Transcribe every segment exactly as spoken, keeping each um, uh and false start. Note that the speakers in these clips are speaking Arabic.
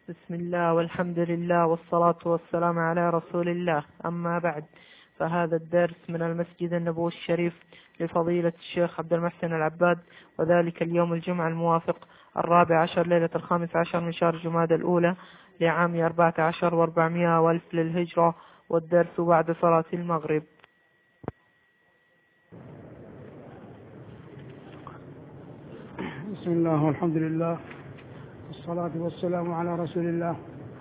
بسم الله والحمد لله والصلاة والسلام على رسول الله. أما بعد، فهذا الدرس من المسجد النبوي الشريف لفضيلة الشيخ عبد المحسن العباد، وذلك اليوم الجمعة الموافق الرابع عشر ليلة الخامس عشر من شهر جمادى الأولى لعام أربعة عشر وأربعمائة والف للهجرة، والدرس بعد صلاة المغرب. بسم الله والحمد لله والصلاة والسلام على رسول الله.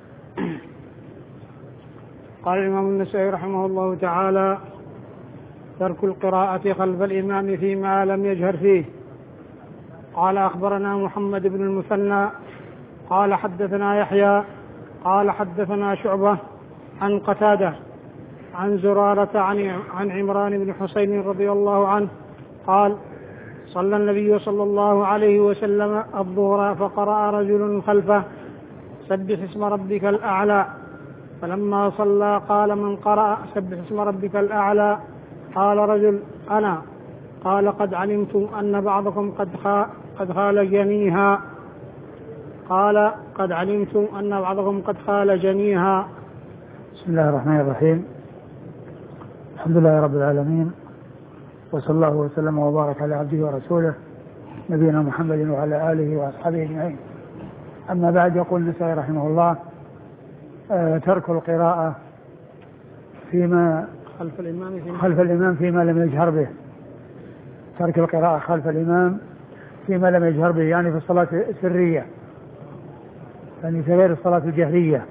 قال الإمام النسائي رحمه الله تعالى: ترك القراءة خلف الإمام فيما لم يجهر فيه. قال: أخبرنا محمد بن المثنى قال حدثنا يحيى قال حدثنا شعبة عن قتادة عن زرارة عن عمران بن حسين رضي الله عنه قال: صلى النبي صلى الله عليه وسلم الظهر فقرأ رجل خلفه: سبح اسم ربك الأعلى. فلما صلى قال: من قرأ سبح اسم ربك الأعلى؟ قال رجل: أنا. قال: قد علمتم أن بعضكم قد قد خال جنيها. قال: قد علمتم أن بعضكم قد خال جنيها. بسم الله الرحمن الرحيم. الحمد لله رب العالمين، وصلى الله وسلم وبارك على عبده ورسوله نبينا محمد وعلى آله وأصحابه أجمعين. أما بعد، يقول النسائي رحمه الله: آه ترك القراءة فيما خلف الإمام فيما, خلف الإمام فيما لم يجهر به. ترك القراءة خلف الإمام فيما لم يجهر به، يعني في الصلاة السرية، يعني في غير الصلاة الجهرية.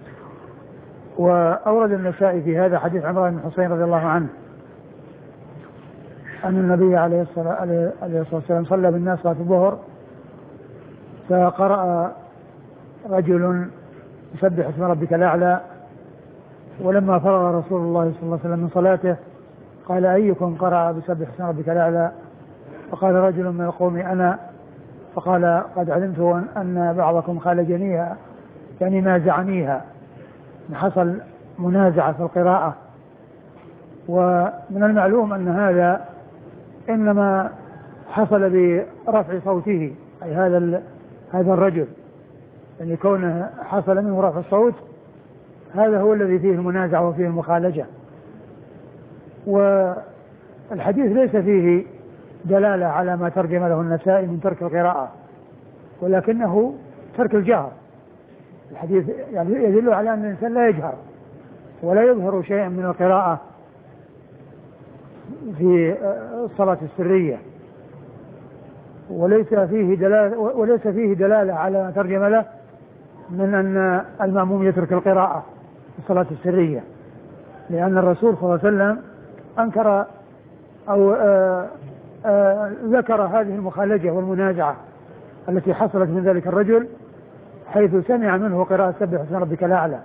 وأورد النسائي في هذا حديث عمران بن حسين رضي الله عنه أن النبي عليه الصلاة والسلام صلى بالناس صلاة الظهر، فقرأ رجل: يسبح اسم ربك الأعلى. ولما فرغ رسول الله صلى الله عليه وسلم من صلاته قال: أيكم قرأ بسبح اسم ربك الأعلى؟ فقال رجل من القوم: أنا. فقال: قد علمت أن بعضكم خال جنيها، يعني نازعنيها، حصل منازعة في القراءة. ومن المعلوم أن هذا إنما حصل برفع صوته، أي هذا هذا الرجل، يعني كونه حصل منه رفع الصوت، هذا هو الذي فيه المنازعة وفيه المخالجة. والحديث ليس فيه دلالة على ما ترجم له النسائي من ترك القراءة، ولكنه ترك الجهر. الحديث يعني يدل على أن الإنسان لا يجهر ولا يظهر شيئا من القراءة في الصلاة السرية، وليس فيه دلالة وليس فيه دلالة على ما ترجم له من أن المأموم يترك القراءة في الصلاة السرية، لأن الرسول صلى الله عليه وسلم أنكر أو آآ آآ ذكر هذه المخالجة والمنازعة التي حصلت من ذلك الرجل، حيث سمع منه قراءة سبح اسم ربك الأعلى.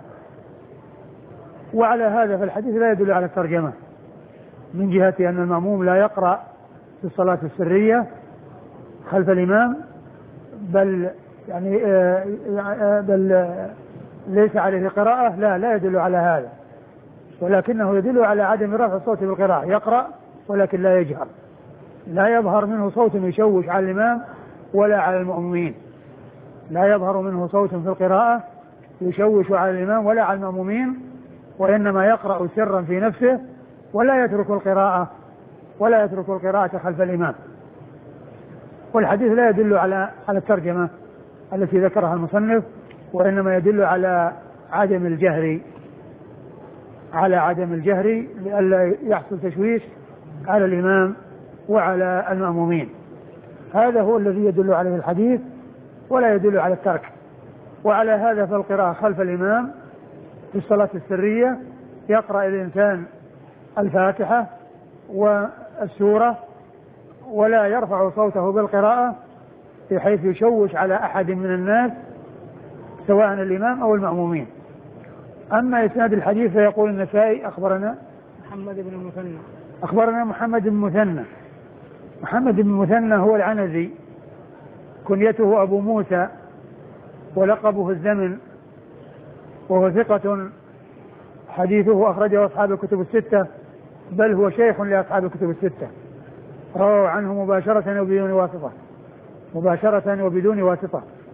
وعلى هذا فالحديث لا يدل على الترجمة من جهة أن المأموم لا يقرأ في الصلاة السرية خلف الإمام، بل يعني بل ليس عليه قراءة، لا لا يدل على هذا، ولكنه يدل على عدم رفع الصوت بالقراءة. يقرأ ولكن لا يجهر، لا يظهر منه صوت يشوش على الإمام ولا على المأمومين، لا يظهر منه صوت في القراءة يشوش على الإمام ولا على المأمومين، وإنما يقرأ سرا في نفسه ولا يترك القراءة ولا يترك القراءة خلف الإمام. والحديث لا يدل على على الترجمة التي ذكرها المصنف، وإنما يدل على عدم الجهر على عدم الجهر لئلا يحصل تشويش على الإمام وعلى المأمومين. هذا هو الذي يدل عليه الحديث، ولا يدل على الترك. وعلى هذا فالقراءة خلف الإمام في الصلاة السرية يقرأ الإنسان الفاتحة والسورة ولا يرفع صوته بالقراءة بحيث يشوش على أحد من الناس سواء الإمام أو المأمومين. أما إسناد الحديث فيقول النسائي: أخبرنا محمد بن المثنى أخبرنا محمد بن المثنى. محمد بن المثنى هو العنزي، كنيته أبو موسى ولقبه الزمن، وهو ثقة حديثه أخرجه أصحاب الكتب الستة، بل هو شيخ لأصحاب الكتب الستة، رووا عنه مباشرة وبدون واسطة مباشرة وبدون واسطة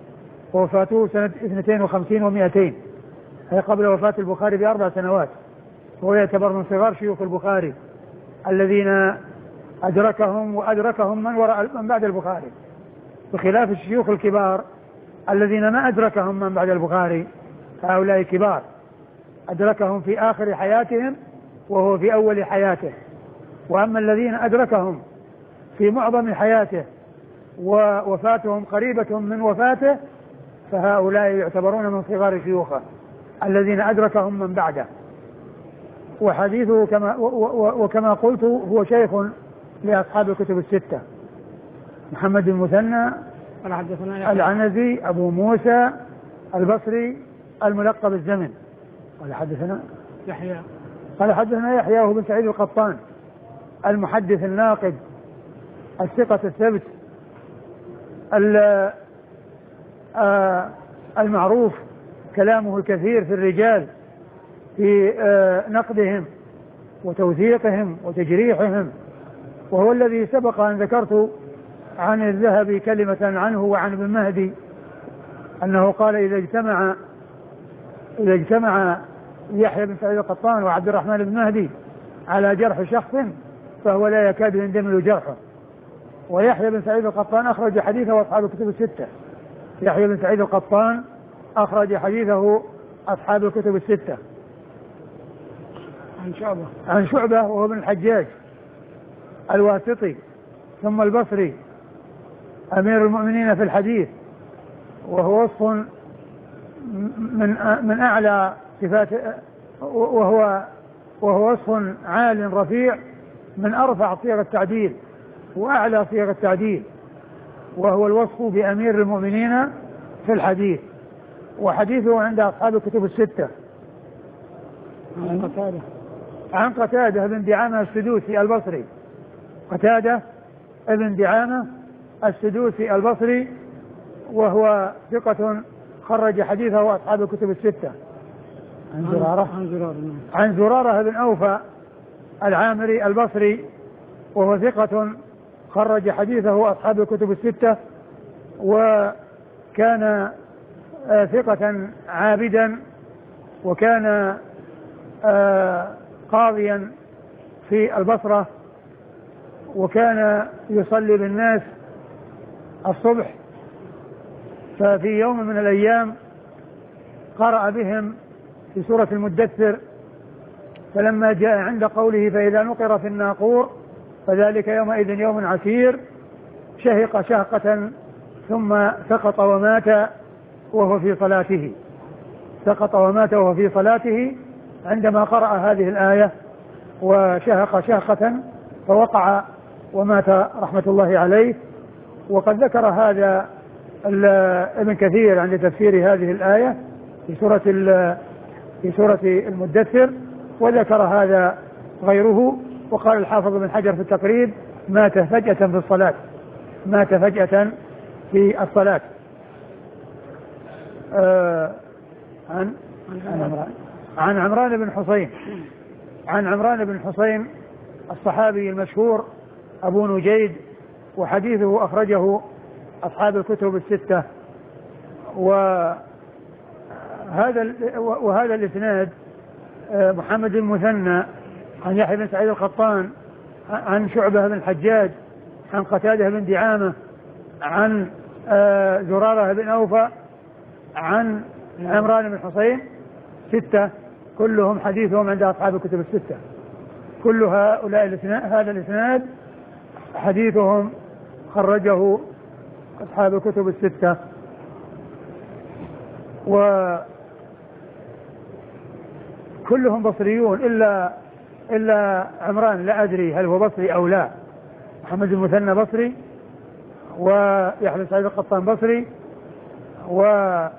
ووفاته سنة اثنتين وخمسين ومائتين، أي قبل وفاة البخاري بأربع سنوات، وهو يعتبر من صغار شيوخ البخاري الذين أدركهم وأدركهم من وراء من بعد البخاري، بخلاف الشيوخ الكبار الذين ما أدركهم من بعد البخاري، هؤلاء كبار أدركهم في آخر حياتهم وهو في أول حياته. وأما الذين أدركهم في معظم حياته ووفاتهم قريبة من وفاته فهؤلاء يعتبرون من صغار شيوخه الذين أدركهم من بعده. وحديثه كما وكما قلت هو شيخ لأصحاب الكتب الستة. محمد بن المثنى العنزي أبو موسى البصري الملقب الزمن. قال حدثنا يحيى قال حدثنا يحيى بن سعيد القطان المحدث الناقد الثقة الثبت المعروف كلامه الكثير في الرجال في نقدهم وتوثيقهم وتجريحهم، وهو الذي سبق أن ذكرت عن الذهبي كلمة عنه وعن ابن مهدي أنه قال إذا اجتمع إذا اجتمع يحيى بن سعيد القطان وعبد الرحمن بن مهدي على جرح شخص فهو لا يكاد يندمل جرحه. ويحيى بن سعيد القطان أخرج حديثه وأصحاب الكتب الستة. يحيى بن سعيد القطان أخرج حديثه أصحاب الكتب الستة. عن شعبة عن شعبة وهو ابن الحجاج الواسطي ثم البصري أمير المؤمنين في الحديث، وهو وصف من من أعلى صفات، وهو وهو وصف عال رفيع من أرفع صيغ التعديل وأعلى صيغ التعديل، وهو الوصف بأمير المؤمنين في الحديث. وحديثه عند أصحاب الكتب الستة. عن قتادة عن قتادة بن دعامة السدوسي البصري. قتادة بن دعامة السدوسي البصري وهو ثقة خرج حديثه أصحاب الكتب الستة. عن زرارة عن زرارة عن زرارة بن أوفى العامري البصري وهو ثقة خرج حديثه أصحاب الكتب الستة، وكان آه ثقة عابدا، وكان آه قاضيا في البصرة، وكان يصلي بالناس الصبح. ففي يوم من الأيام قرأ بهم في سورة المدثر، فلما جاء عند قوله فإذا نقر في الناقور فذلك يومئذ يوم عسير شهق شهقة ثم سقط ومات وهو في صلاته سقط ومات وهو في صلاته عندما قرأ هذه الآية وشهق شهقة فوقع ومات رحمة الله عليه. وقد ذكر هذا ابن كثير عند تفسير هذه الآية في سورة في سورة المدثر، وذكر هذا غيره. وقال الحافظ بن حجر في التقريب مات فجأة في الصلاة مات فجأة في الصلاة. آه عن عن عمران عن عمران بن حسين عن عمران بن حسين الصحابي المشهور أبو نجيد، وحديثه أخرجه أصحاب الكتب الستة. وهذا وهذا الإسناد محمد المثنى عن يحيى بن سعيد القطان عن شعبة بن الحجاج عن قتادة بن دعامة عن زرارة بن أوفى عن عمران بن حسين ستة، كلهم حديثهم عند أصحاب الكتب الستة. كل هؤلاء الإسناد هذا الإسناد حديثهم خرجه أصحاب الكتب الستة. وكلهم بصريون إلا إلا عمران، لا أدري هل هو بصري أو لا. محمد المثنى بصري، ويحيى بن سعيد القطان بصري، وشعبة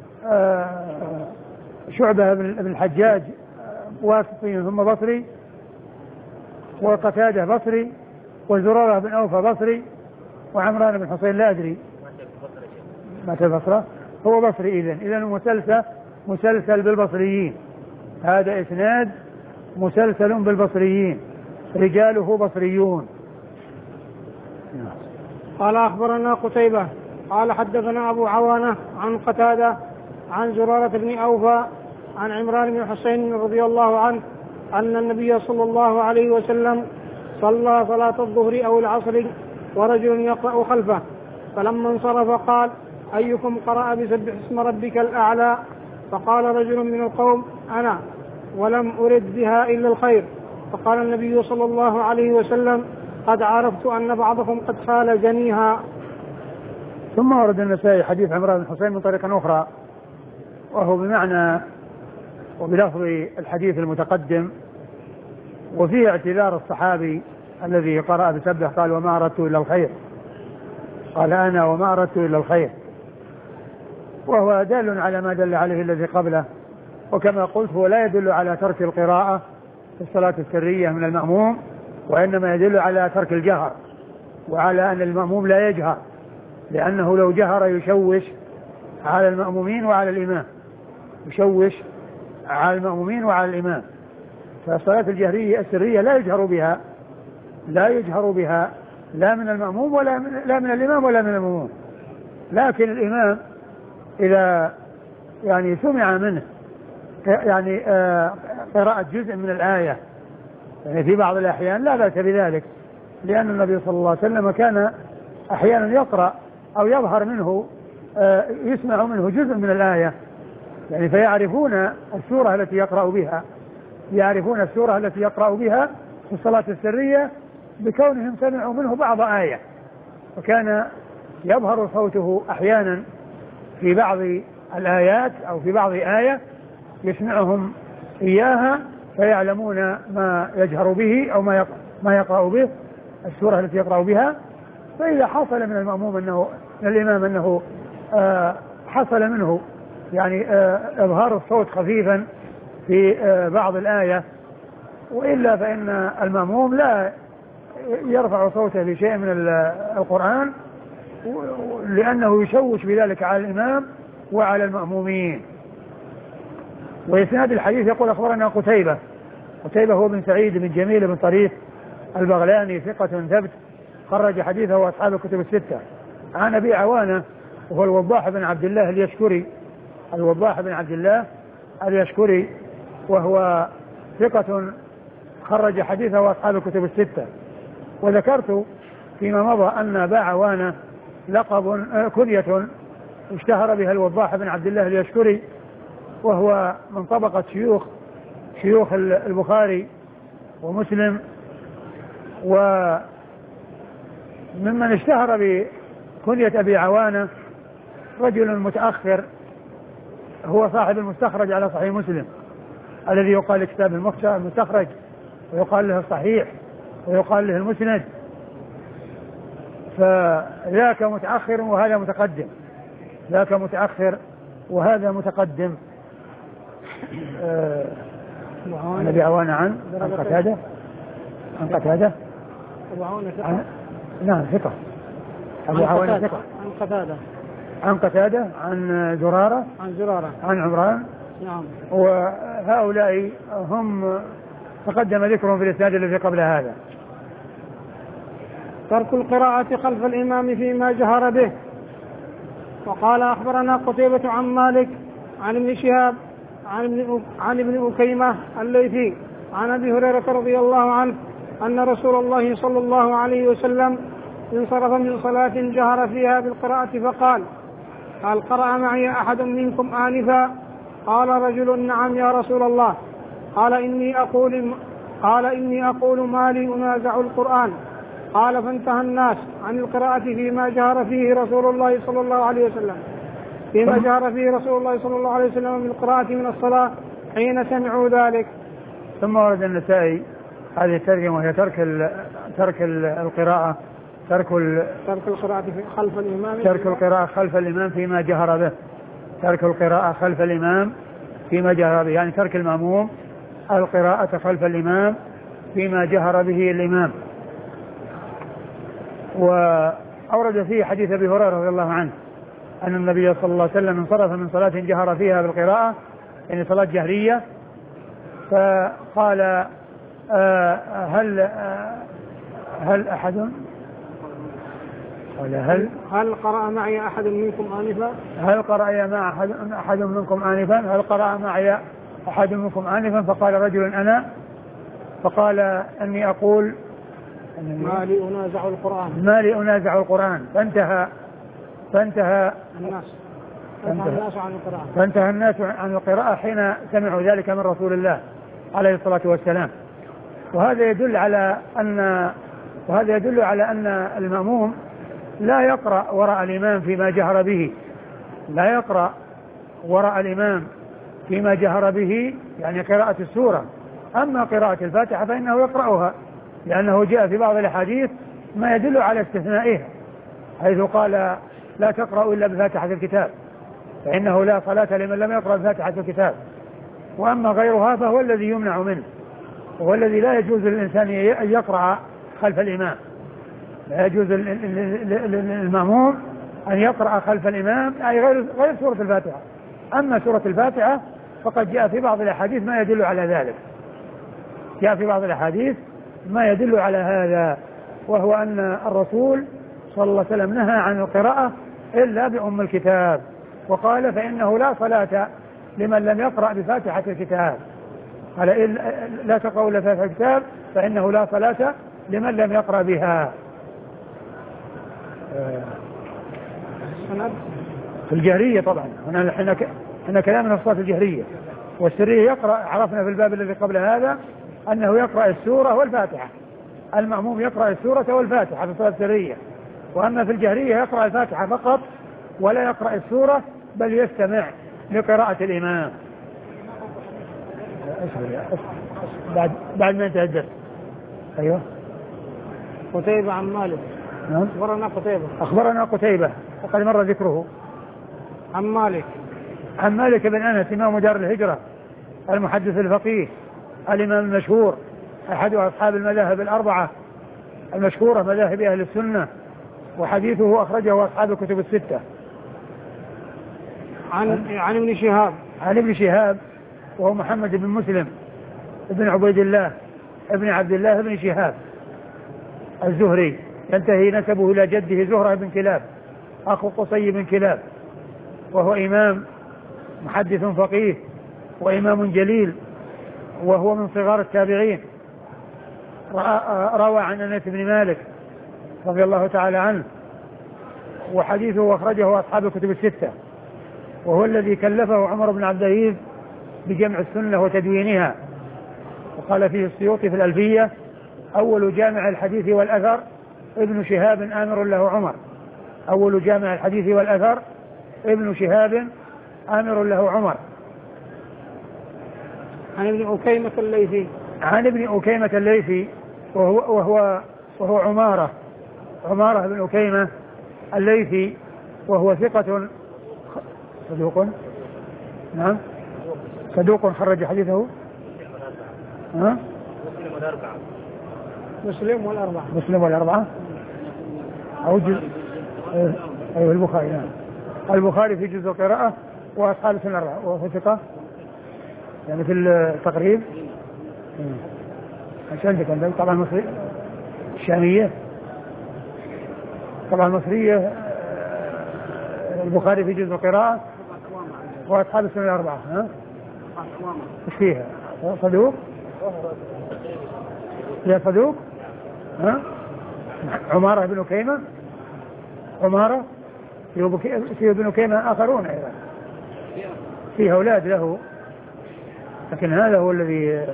بن الحجاج واسطي ثم بصري، وقتادة بصري، وزرارة بن أوفى بصري، وعمران بن حسين لا أدري مات البصرة، هو بصري. إذن إذن مسلسل مسلسل بالبصريين، هذا إسناد مسلسل بالبصريين رجاله بصريون. قال أخبرنا قتيبة قال حدثنا أبو عوانة عن قتادة عن زرارة بن أوفى عن عمران بن حسين رضي الله عنه أن النبي صلى الله عليه وسلم صلى صلاة الظهر أو العصر ورجل يقرأ خلفه، فلما انصرف قال: أيكم قرأ بسبح اسم ربك الأعلى؟ فقال رجل من القوم: أنا، ولم أرد بها إلا الخير. فقال النبي صلى الله عليه وسلم: قد عرفت أن بعضكم قد خالجنيها. ثم ورد النسائي حديث عمران بن حسين من طريق أخرى وهو بمعنى وبلفظ الحديث المتقدم، وفيه اعتذار الصحابي الذي قرأ بسبح قال: وما أردت إلا الخير، قال أنا وما أردت إلا الخير، وهو دال على ما دل عليه الذي قبله. وكما قلت هو لا يدل على ترك القراءة في الصلاة السرية من المأموم، وإنما يدل على ترك الجهر، وعلى أن المأموم لا يجهر، لأنه لو جهر يشوش على المأمومين وعلى الإمام، يشوش على المأمومين وعلى الإمام. فالصلاة الجهرية السرية لا يجهر بها، لا يجهر بها لا من المأموم ولا من, لا من الإمام ولا من المأموم. لكن الإمام إذا يعني سمع منه يعني قراءة جزء من الآية يعني في بعض الأحيان لا بأس بذلك، لأن النبي صلى الله عليه وسلم كان أحيانا يقرأ أو يظهر منه يسمع منه جزء من الآية، يعني فيعرفون السورة التي يقرأ بها، يعرفون السورة التي يقرأ بها في الصلاة السرية بكونهم سمعوا منه بعض آية، وكان يظهر صوته أحيانا في بعض الآيات أو في بعض آية يسمعهم إياها فيعلمون ما يجهر به أو ما ما يقرأ به السورة التي يقرأ بها. فإذا حصل من المأموم أنه من الإمام أنه آه حصل منه يعني آه إظهار الصوت خفيفا في آه بعض الآية، وإلا فإن المأموم لا يرفع صوته في شيء من القرآن لأنه يشوش بذلك على الإمام وعلى المأمومين. وإسناد الحديث يقول: أخبرنا قتيبة، قتيبة هو بن سعيد بن جميل بن طريف البغلاني ثقة ثبت خرج حديثه أصحاب الكتب الستة. عن أبي عوانة وهو الوضاح بن عبد الله اليشكري، الوضاح بن عبد الله اليشكري وهو ثقة خرج حديثه أصحاب الكتب الستة. وذكرت فيما مضى أن أبا عوانة لقب كنية اشتهر بها الوضاح بن عبد الله اليشكري، وهو من طبقة شيوخ شيوخ البخاري ومسلم، وممن اشتهر بكنية أبي عوانة رجل متأخر هو صاحب المستخرج على صحيح مسلم الذي يقال كتاب المستخرج، ويقال له الصحيح، ويقال له المسند، فذاك متأخر وهذا متقدم، ذاك متأخر وهذا متقدم. آه عن أبي عوانة عن عن قتادة عن قتادة عن نعم ثقة أبو عوانة ثقة عن قتادة عن قتادة عن زرارة عن زرارة عن عمران. نعم. وهؤلاء هم تقدم ذكرهم في الإسناد الذي قبل هذا. ترك القراءة خلف الإمام فيما جهر به. وقال: أخبرنا قتيبة عن مالك عن ابن شهاب عن ابن عن ابن أكيمة الليثي عن أبي هريرة رضي الله عنه أن رسول الله صلى الله عليه وسلم انصرف من صلاة جهر فيها بالقراءة فقال: هل قرأ معي أحد منكم آنفا؟ قال رجل: نعم يا رسول الله. قال إني أقول قال إني أقول ما لي أنازع القرآن. قال: فانتهى الناس عن القراءة فيما جهر فيه رسول الله صلى الله عليه وسلم فيما جهر فيه رسول الله صلى الله عليه وسلم من القراءة من الصلاة حين سمعوا ذلك. ثم ورد النسائي هذه الترجمة وهي ترك ال ترك ال القراءة ترك ال ترك القراءة خلف الإمام ترك القراءة خلف الإمام فيما جهر به ترك القراءة خلف الإمام فيما جهر به يعني ترك المأموم القراءة خلف الإمام فيما جهر به الإمام. وأورد فيه حديث أبي هريرة رضي الله عنه أن النبي صلى الله عليه وسلم انصرف من صلاة جهر فيها بالقراءة يعني صلاة جهرية، فقال: آه هل آه هل أحد قال هل هل قرأ معي أحد منكم آنفا؟ هل قرأ مع أحد, أحد منكم آنفا؟ هل قرأ معي أحد منكم آنفا؟ فقال رجل أنا، فقال أني أقول ما لي أنازع القرآن ما لي أنازع القرآن فانتهى فانتهى الناس فانتهى الناس عن القراءة فانتهى الناس عن القراءة حين سمعوا ذلك من رسول الله عليه الصلاة والسلام. وهذا يدل على أن وهذا يدل على أن المأموم لا يقرأ وراء الإمام فيما جهر به، لا يقرأ وراء الإمام فيما جهر به، يعني قراءة السورة. أما قراءة الفاتحة فإنه يقرأها، لأنه جاء في بعض الأحاديث ما يدل على استثنائها، حيث قال لا تقرأوا إلا بفاتحة الكتاب، فإنه لا صلاة لمن لم يقرأ بفاتحة الكتاب. وأما غيرها فهو الذي يمنع منه، وهو الذي لا يجوز للإنسان أن يقرأ خلف الإمام. لا يجوز للمأموم أن يقرأ خلف الإمام أي غير غير سورة الفاتحة. أما سورة الفاتحة فقد جاء في بعض الأحاديث ما يدل على ذلك، جاء في بعض الأحاديث ما يدل على هذا، وهو أن الرسول صلى الله عليه وسلم نهى عن القراءة إلا بأم الكتاب، وقال فإنه لا صلاة لمن لم يقرأ بفاتحة الكتاب، قال لا تقرأوا إلا بفاتحة الكتاب فإنه لا صلاة لمن لم يقرأ بها. في الجهرية طبعا هنا هنا كلامنا في الصلاة الجهرية، والسرية يقرأ، عرفنا في الباب الذي قبل هذا أنه يقرأ السورة والفاتحة، المأموم يقرأ السورة والفاتحة في الصلاة السرية، وأما في الجهرية يقرأ الفاتحة فقط ولا يقرأ السورة بل يستمع لقراءة الإمام. بعد بعد ما انتهى الدرس. أيوه. قتيبة عن مالك. نعم. أخبرنا قتيبة. أخبرنا قتيبة وقد مر ذكره. عن مالك. عن مالك بن أنس إمام دار الهجرة المحدث الفقيه الإمام المشهور أحد أصحاب المذاهب الأربعة المشهورة مذاهب أهل السنة، وحديثه أخرجه أصحاب الكتب الستة. عن عن ابن شهاب. عن ابن شهاب وهو محمد بن مسلم ابن عبيد الله ابن عبد الله بن شهاب الزهري، ينتهي نسبه إلى جده زهرة بن كلاب أخو قصي بن كلاب، وهو إمام محدث فقيه وإمام جليل، وهو من صغار التابعين، روى عن أنس بن مالك رضي الله تعالى عنه، وحديثه أخرجه أصحاب الكتب الستة، وهو الذي كلفه عمر بن عبد العزيز بجمع السنة وتدوينها. وقال فيه السيوطي في الألفية أول جامع الحديث والأثر ابن شهاب آمر له عمر، أول جامع الحديث والأثر ابن شهاب آمر له عمر. عن ابن أكيمة الليثي. عن ابن أكيمة الليثي وهو وهو وهو عمارة عمارة بن أكيمة الليثي، وهو ثقة صدوق. نعم صدوق خرج حديثه ها؟ مسلم والأربعة. مسلم والأربعة. مسلم والأربعة أو جزء أيوه البخاري. نعم البخاري في جزء القراءة وأصحاب السنة الأربعة، وهو ثقة يعني في التقريب. ايش عندك عندك طبعا مصري الشامية، طبعا المصرية البخاري في جزء القراءة وأصحاب السنة الأربعة. ها ايش فيها؟ صدوق يا صدوق. ها عمارة بن أكيمة، عمارة في ابن أكيمة آخرون أيضا فيه أولاد له، لكن هذا هو الذي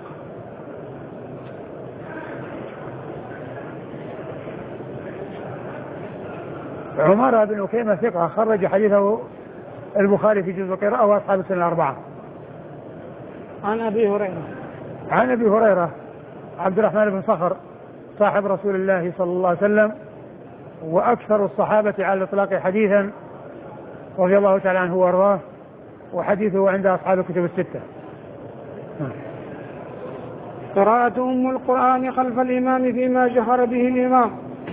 عمارة بن أكيمة ثقة خرج حديثه البخاري في جزء القراءة وأصحاب السنة الأربعة. عن أبي هريرة. عن أبي هريرة عبد الرحمن بن صخر صاحب رسول الله صلى الله عليه وسلم وأكثر الصحابة على الإطلاق حديثا رضي الله تعالى عنه وأرضاه، وحديثه عند أصحاب الكتب الستة. قراءة أم القرآن خلف الإمام فيما جهر به الإمام.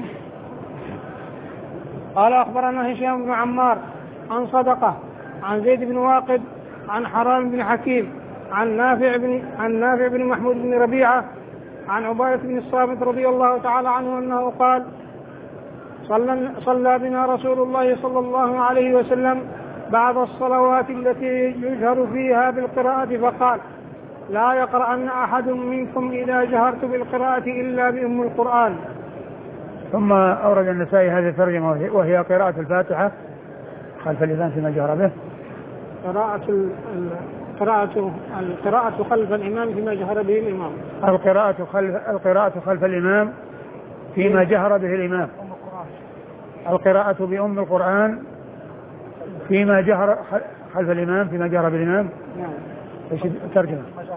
قال أخبرنا هشام بن عمار عن صدقة عن زيد بن واقد عن حرام بن حكيم عن نافع بن عن نافع بن محمود بن ربيعة عن عبادة بن الصامت رضي الله تعالى عنه أنه قال صلى, صلى بنا رسول الله صلى الله عليه وسلم بعض الصلوات التي يجهر فيها بالقراءة فقال لا يقرأن أحد منكم إذا جهرت بالقراءة إلا بأم القرآن. ثم أورد النسائي هذه الترجمة وهي قراءة الفاتحة خلف الإمام فيما جهر به. قراءة القراءة القراءة خلف الإمام فيما جهر به الإمام. القراءة خلف القراءة خلف الإمام فيما جهر به الإمام. القراءة بأم القرآن فيما جهر خلف الإمام فيما جهر بالإمام. نعم. ايش الترجمة؟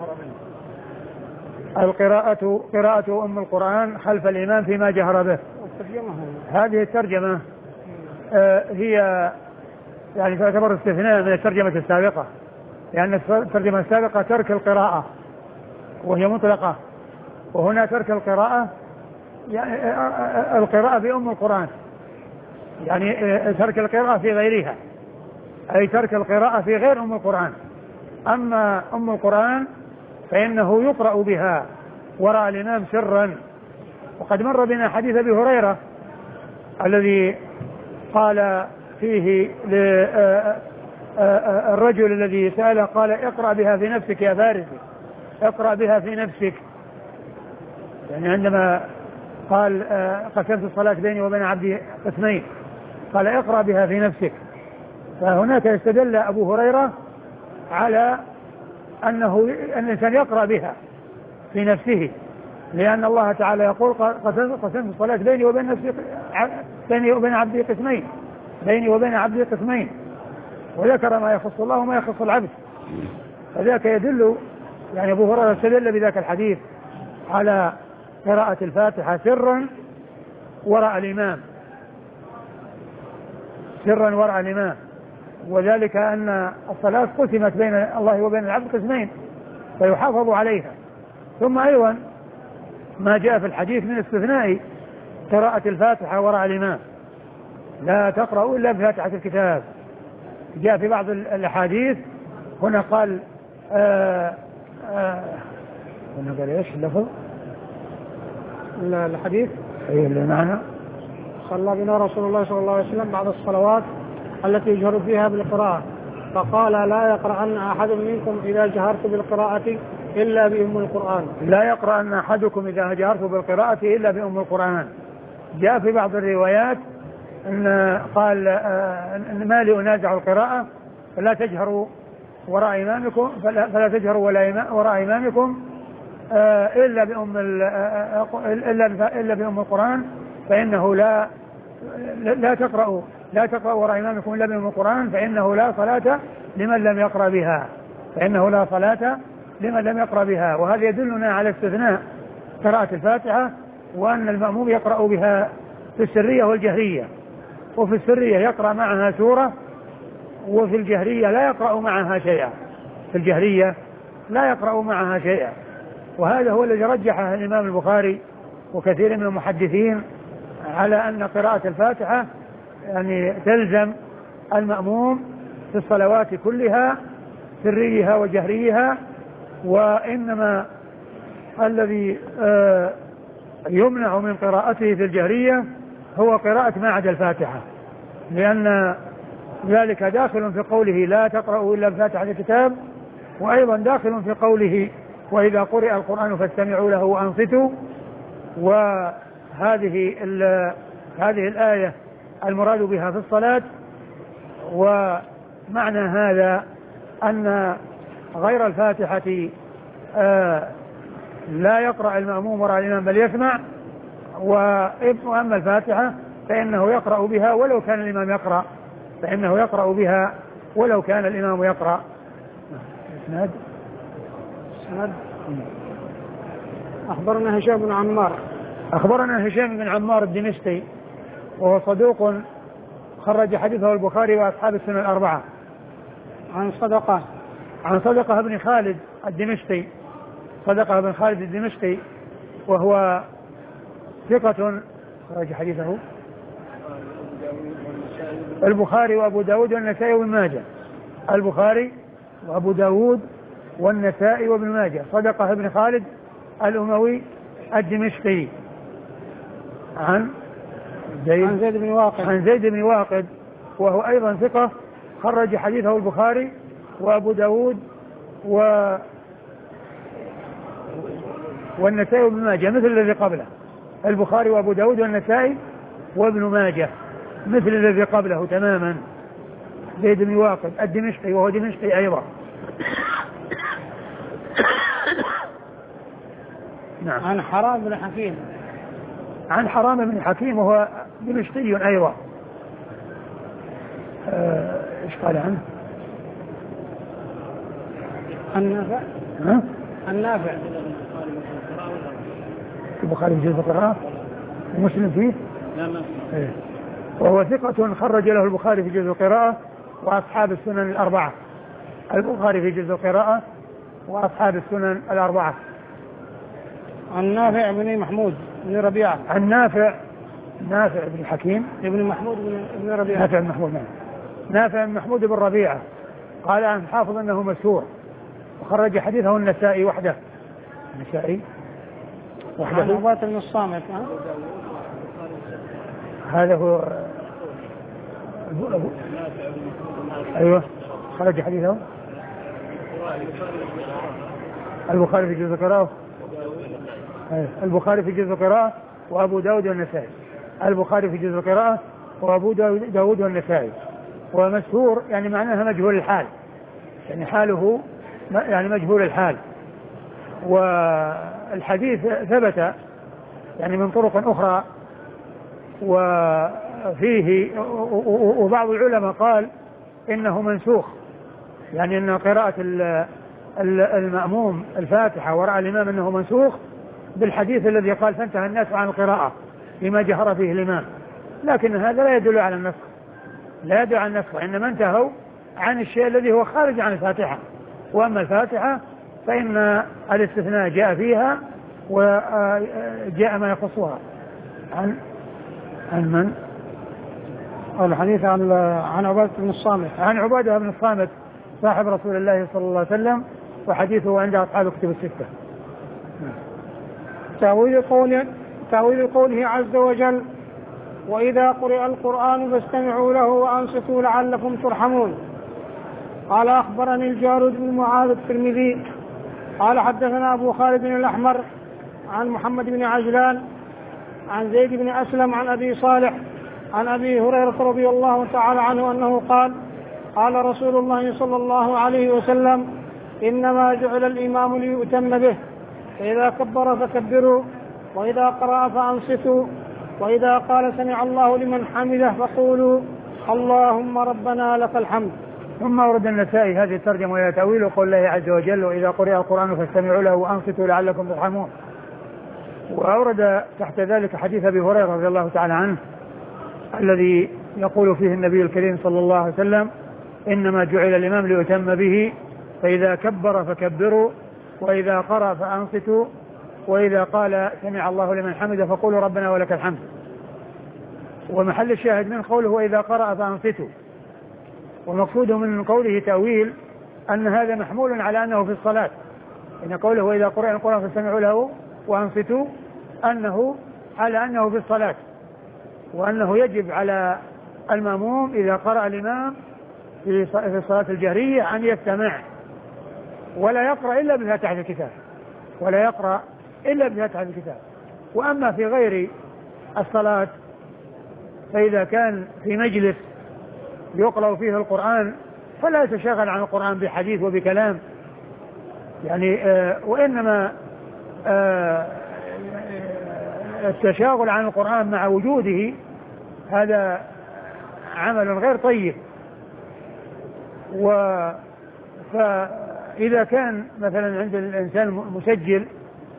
القراءة قراءة أم القرآن خلف الإمام فيما جهر به. هذه الترجمة آه هي يعني تعتبر استثناء من الترجمة السابقة، لأن الترجمة السابقة ترك القراءة وهي مطلقة، وهنا ترك القراءة يعني القراءة بأم القرآن، يعني ترك القراءة في غيرها، أي ترك القراءة في غير أم القرآن. أما أم القرآن فإنه يقرأ بها وراء الإمام سرا. وقد مر بنا حديث أبي هريرة الذي قال فيه الرجل الذي سأله قال اقرأ بها في نفسك يا فارسي، اقرأ بها في نفسك، يعني عندما قال قسمت الصلاة بيني وبين عبدي قسمين قال اقرأ بها في نفسك. فهناك استدل أبو هريرة على أنه أن الإنسان يقرأ بها في نفسه، لأن الله تعالى يقول قسمت الصلاة بيني وبين نفسي بيني وبين عبدي قسمين بيني وبين عبدي قسمين وذكر ما يخص الله وما يخص العبد. فذاك يدل يعني أبو هريرة استدل بذاك الحديث على قراءة الفاتحة سرا وراء الإمام سرا وراء الإمام وذلك أن الصلاة قسمت بين الله وبين العبد قسمين فيحافظ عليها. ثم أيضا ما جاء في الحديث من استثناء قراءة الفاتحة وراء الإمام، لا تقرأوا إلا بفاتحة الكتاب. جاء في بعض الأحاديث هنا قال آآ آآ هنا قال إيش اللفظ الحديث أي اللي معنا صلى بنا رسول الله صلى الله عليه وسلم بعض الصلوات التي يجهر فيها بالقراءة فقال لا يقرأن أحد منكم إذا جهرت بالقراءة إلا بأم القرآن. لا يقرأن أحدكم إذا جهرت بالقراءة إلا بأم القرآن. جاء في بعض الروايات أن قال أن ما لي أنازع القراءة فلا تجهروا وراء إمامكم فلا, فلا تجهروا وراء إمامكم إلا بأم إلا إلا بأم القرآن فإنه لا لا تقرأوا لا تقرأوا وراء إمامكم إلا بأم القرآن فإنه لا صلاة لمن لم يقرأ بها فإنه لا صلاة لمن لم يقرأ بها. وهذا يدلنا على استثناء قراءة الفاتحة وأن المأموم يقرأ بها في السرية والجهرية. وفي السرية يقرأ معها سورة وفي الجهرية لا يقرأ معها شيئا في الجهرية لا يقرأ معها شيئا. وهذا هو الذي رجحه الإمام البخاري وكثير من المحدثين على أن قراءة الفاتحة يعني تلزم المأموم في الصلوات كلها سريها وجهريها. وإنما الذي يمنع من قراءته في الجهرية هو قراءة ما عدا الفاتحة لأن ذلك داخل في قوله لا تقرأوا إلا بفاتحة الكتاب وأيضا داخل في قوله وإذا قرئ القرآن فاستمعوا له وأنصتوا. وهذه هذه الآية المراد بها في الصلاة. ومعنى هذا أن غير الفاتحة آه لا يقرأ المأموم وراء الإمام بل يسمع. وأما الفاتحة فإنه يقرأ بها ولو كان الإمام يقرأ فإنه يقرأ بها ولو كان الإمام يقرأ. اسناد اسناد أخبرنا هشام بن عمار أخبرنا هشام بن عمار الدمشقي وهو صدوق خرج حديثه البخاري وأصحاب السنة الأربعة. عن صدقة عن صدقة بن خالد الدمشقي صدقة بن خالد الدمشقي وهو ثقة خرج حديثه البخاري وأبو داود والنسائي وابن ماجه البخاري وأبو داود والنسائي وابن ماجه. صدقة بن خالد الأموي الدمشقي عن زيد عن زيد بن واقد عن زيد بن واقد وهو أيضا ثقة، خرج حديثه البخاري وأبو داود و والنسائي وابن ماجه مثل الذي قبله. البخاري وأبو داود والنسائي وابن ماجه مثل الذي قبله تماما. زيد بن واقد الدمشقي وهو دمشقي أيضا. نعم. عن حرام بن حكيم عن حرام بن حكيم وهو دمشقي أيضا. آه، إيش قال عنه؟ النافع. ها؟ النافع. البخاري في جزء القراءة ومسلم فيه؟ لا ما إيه. وهو ثقة خرج له البخاري في جزء القراءة وأصحاب السنن الأربعة. البخاري في جزء القراءة وأصحاب السنن الأربعة. عن نافع بن محمود بن ربيعة. عن نافع نافع بن حكيم ابن محمود بن ربيعة. نافع بن محمود نعم. نافع بن محمود بن ربيعة قال عن حافظ أنه مسهور وخرج حديثه النسائي وحده. النسائي وحده. عن عبادة بن الصامت. هذا هو أبو أبو. أيوة خرج حديثه البخاري في جزء القراءة. أيوة. البخاري في جزء القراءة وأبو داود والنسائي. البخاري في جزء القراءة وأبو داود والنسائي. ومسهور يعني معناها مجهول الحال، يعني حاله يعني مجهول الحال. والحديث ثبت يعني من طرق أخرى وفيه، وبعض العلماء قال إنه منسوخ، يعني أن قراءة المأموم الفاتحة وراء الإمام أنه منسوخ بالحديث الذي قال فانتهى الناس عن القراءة لما جهر فيه الإمام. لكن هذا لا يدل على النسخ، لا يدل على النسخ، إنما انتهوا عن الشيء الذي هو خارج عن الفاتحة. وأما الفاتحة فإن الاستثناء جاء فيها وجاء ما يخصها. عن عن من؟ الحديث عن عن عبادة بن الصامت. عن عبادة بن الصامت صاحب رسول الله صلى الله عليه وسلم، وحديثه عند أصحاب كتب الستة. تأويل قوله تأويل قوله عز وجل: وإذا قرئ القرآن فاستمعوا له وأنصتوا لعلكم ترحمون. قال أخبرني الجارود بن معاذ الترمذي قال حدثنا أبو خالد بن الأحمر عن محمد بن عجلان عن زيد بن أسلم عن أبي صالح عن أبي هريرة رضي الله تعالى عنه أنه قال: قال رسول الله صلى الله عليه وسلم: إنما جعل الإمام ليؤتم به، فإذا كبر فكبروا، وإذا قرأ فأنصتوا، وإذا قال سمع الله لمن حمده فقولوا اللهم ربنا لك الحمد. ثم ورد النسائي هذه الترجمة وهي تأويل قول الله عز وجل: وإذا قرئ القرآن فاستمعوا له وأنصتوا لعلكم ترحمون. وأورد تحت ذلك حديث أبي هريرة رضي الله تعالى عنه الذي يقول فيه النبي الكريم صلى الله عليه وسلم: إنما جعل الإمام ليؤتم به، فإذا كبر فكبروا، وإذا قرأ فأنصتوا، وإذا قال سمع الله لمن حمده فقولوا ربنا ولك الحمد. ومحل الشاهد من قوله وإذا قرأ فأنصتوا، ومقصوده من قوله تأويل أن هذا محمول على أنه في الصلاة، إن قوله وإذا قرأ القرآن فاستمعوا له وأنصتوا أنه على أنه في الصلاة، وأنه يجب على المأموم إذا قرأ الإمام في الصلاة الجهرية أن يستمع ولا يقرأ إلا بفاتحة الكتاب، ولا يقرأ إلا بفاتحة الكتاب. وأما في غير الصلاة فإذا كان في مجلس يقرأ فيه القرآن فلا يتشاغل عن القرآن بحديث وبكلام، يعني آه وإنما آه التشاغل عن القرآن مع وجوده هذا عمل غير طيب. و فإذا كان مثلا عند الإنسان مسجل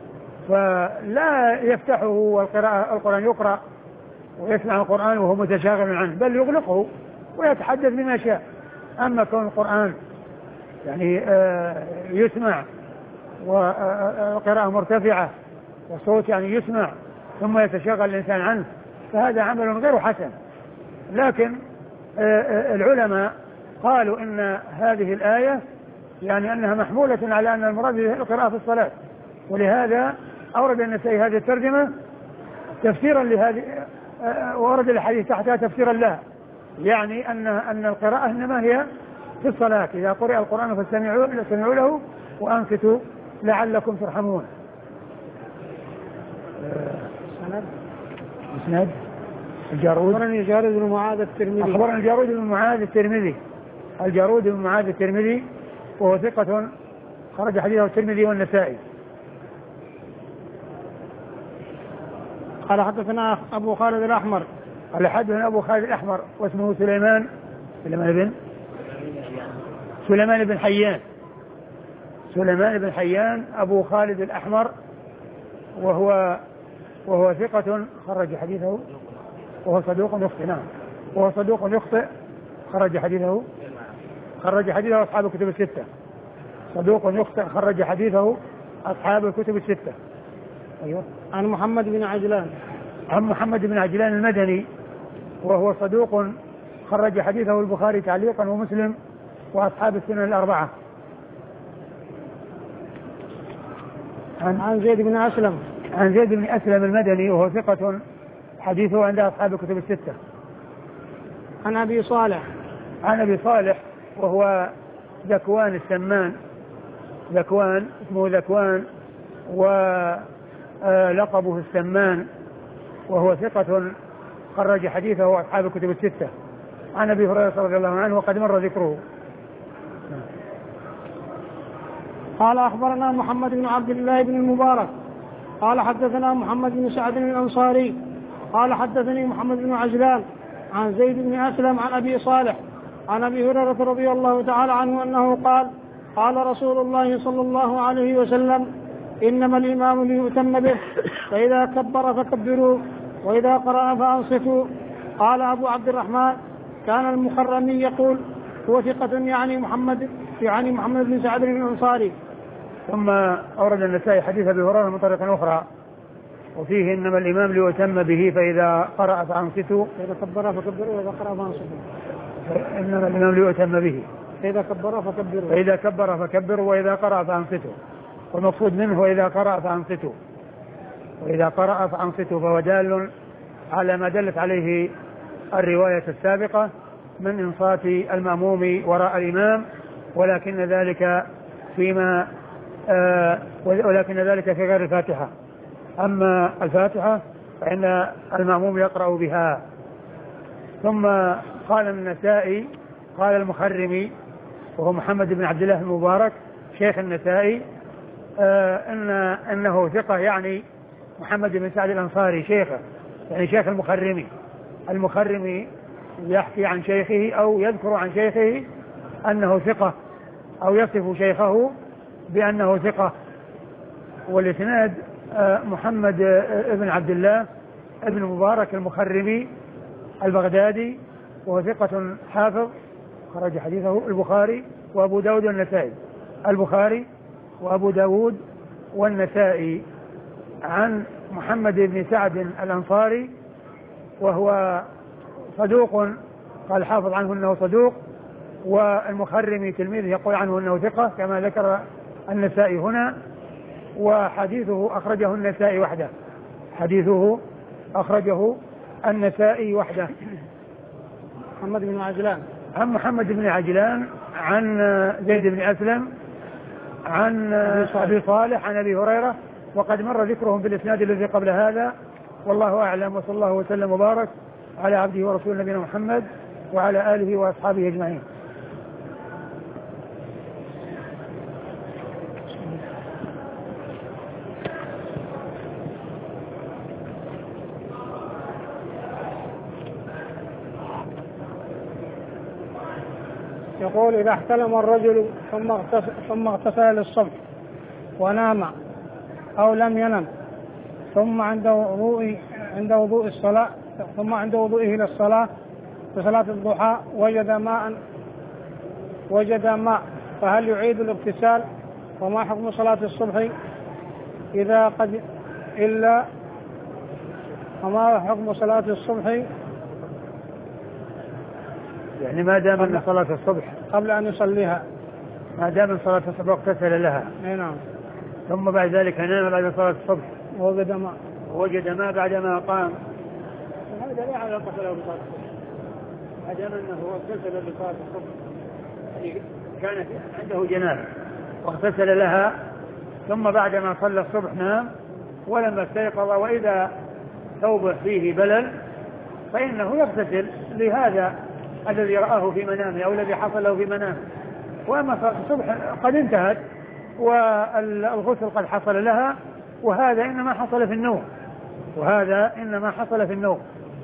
فلا يفتحه والقراءة القرآن يقرأ ويسمع القرآن وهو متشاغل عنه، بل يغلقه ويتحدث بما شاء. أما كون القرآن يعني آه يسمع وقراءة مرتفعة وصوت يعني يسمع ثم يتشاغل الإنسان عنه فهذا عمل غير حسن. لكن آه العلماء قالوا إن هذه الآية يعني أنها محمولة على أن المراد القراءة في الصلاة، ولهذا أورد النسائي هذه الترجمة تفسيرا لهذه ورد الحديث تحتها تفسيرا لها، يعني أن أن القراءة إنما هي في الصلاة، إذا قرئ القرآن فاستمعوا فاستمعوا له وأنصتوا لعلكم ترحمون. سند مسند الجارود. أخبرني الجارود بن معاذ الترمذي. أخبرني الجارود بن معاذ الترمذي. الجارود بن معاذ الترمذي وهو ثقة خرج حديثه الترمذي والنسائي. قال حدثنا أبو خالد الأحمر. قال حدثنا أبو خالد الأحمر واسمه سليمان سليمان بن سليمان بن حيان سليمان بن حيان أبو خالد الأحمر وهو وهو ثقة خرج حديثه وهو صدوق يخطئ. نعم وهو صدوق يخطئ خرج حديثه خرج حديثه أصحاب الكتب الستة. صدوق يخطئ خرج حديثه أصحاب الكتب الستة. أيوه. عن محمد بن عجلان. عن محمد بن عجلان المدني وهو صدوق خرج حديثه البخاري تعليقا ومسلم وأصحاب السنن الأربعة. عن, عن زيد بن أسلم. عن زيد بن أسلم المدني وهو ثقة حديثه عند أصحاب الكتب الستة. عن أبي صالح. عن أبي صالح وهو ذكوان السمان ذكوان اسمه ذكوان ولقبه السمان وهو ثقة خرج حديثه أصحاب الكتب الستة. عن أبي هريرة رضي الله عنه وقد مر ذكره. قال أخبرنا محمد بن عبد الله بن المبارك قال حدثنا محمد بن سعد الأنصاري قال حدثني محمد بن عجلان عن زيد بن أسلم عن أبي صالح عن أبي هريرة رضي الله تعالى عنه أنه قال قال رسول الله صلى الله عليه وسلم إنما الإمام ليؤتم به فإذا كبر فكبروا وإذا قرأ فأنصتوا. قال أبو عبد الرحمن كان المخرمي يقول هو ثقة يعني محمد يعني محمد بن سعد الأنصاري. ثم أورد النسائي حديث أبي هريرة من طريق أخرى وفيه إنما الإمام ليؤتم به فإذا قرأ فأنصتوا فإذا كبر فكبروا وإذا قرأ فأنصتوا. إنما الإمام ليؤتم به فإذا كبر فكبروا فإذا كبر فكبروا وإذا قرأ فأنصتوا. والمقصود منه وإذا قرأ فأنصتوا وإذا قرأ فأنصتوا فهو دال على ما دلت عليه الرواية السابقة من إنصات المأموم وراء الإمام ولكن ذلك فيما آه ولكن ذلك في غير الفاتحة. أما الفاتحة فإن المأموم يقرأ بها. ثم قال النسائي قال المخرمي وهو محمد بن عبد الله المبارك شيخ النسائي آه إن أنه ثقة يعني محمد بن سعد الأنصاري شيخه يعني شيخ المخرمي. المخرمي يحكي عن شيخه أو يذكر عن شيخه أنه ثقة أو يصف شيخه بأنه ثقة. والإسناد آه محمد آه بن عبد الله ابن مبارك المخرمي البغدادي وهو ثقة حافظ خرج حديثه البخاري وأبو داود والنسائي. البخاري وأبو داود والنسائي. عن محمد بن سعد الأنصاري وهو صدوق قال حافظ عنه أنه صدوق والمخرمي تلميذه يقول عنه أنه ثقة كما ذكر النسائي هنا. وحديثه أخرجه النسائي وحده حديثه أخرجه النسائي وحده. محمد بن عجلان. عن محمد بن عجلان عن زيد بن أسلم عن أبي صالح عن أبي هريرة وقد مر ذكرهم في الإسناد الذي قبل هذا. والله أعلم وصلى الله وسلم وبارك على عبده ورسوله نبينا محمد وعلى آله وأصحابه أجمعين. يقول إذا احتلم الرجل ثم اغتسل, ثم اغتسل للصبح ونام أو لم ينم ثم عند وضوء عند وضوء الصلاة ثم عند وضوئه للصلاة في صلاة الضحى وجد ماء وجد ماء فهل يعيد الاغتسال؟ وما حكم صلاة الصبح إذا قد إلا وما حكم صلاة الصبح يعني ما دام أن صلاة الصبح قبل أن يصليها ما دام أن صلاة الصبح اغتسل لها نعم ثم بعد ذلك نام بعد صلاة الصبح وجد ماء وجد ماء بعدما قام هذا لا علاقة له بصلاة الصبح، ما دام أنه اغتسل لصلاة الصبح يعني كانت عنده جنابة واغتسل لها ثم بعدما صلى الصبح نام ولما استيقظ وإذا ثوبه فيه بلل فإنه يغتسل لهذا الذي رآه في منامه أو الذي حصل له في منامه. وأما صلاة الصبح قد انتهت والغسل قد حصل لها، وهذا إنما حصل في النوم وهذا إنما حصل في النوم.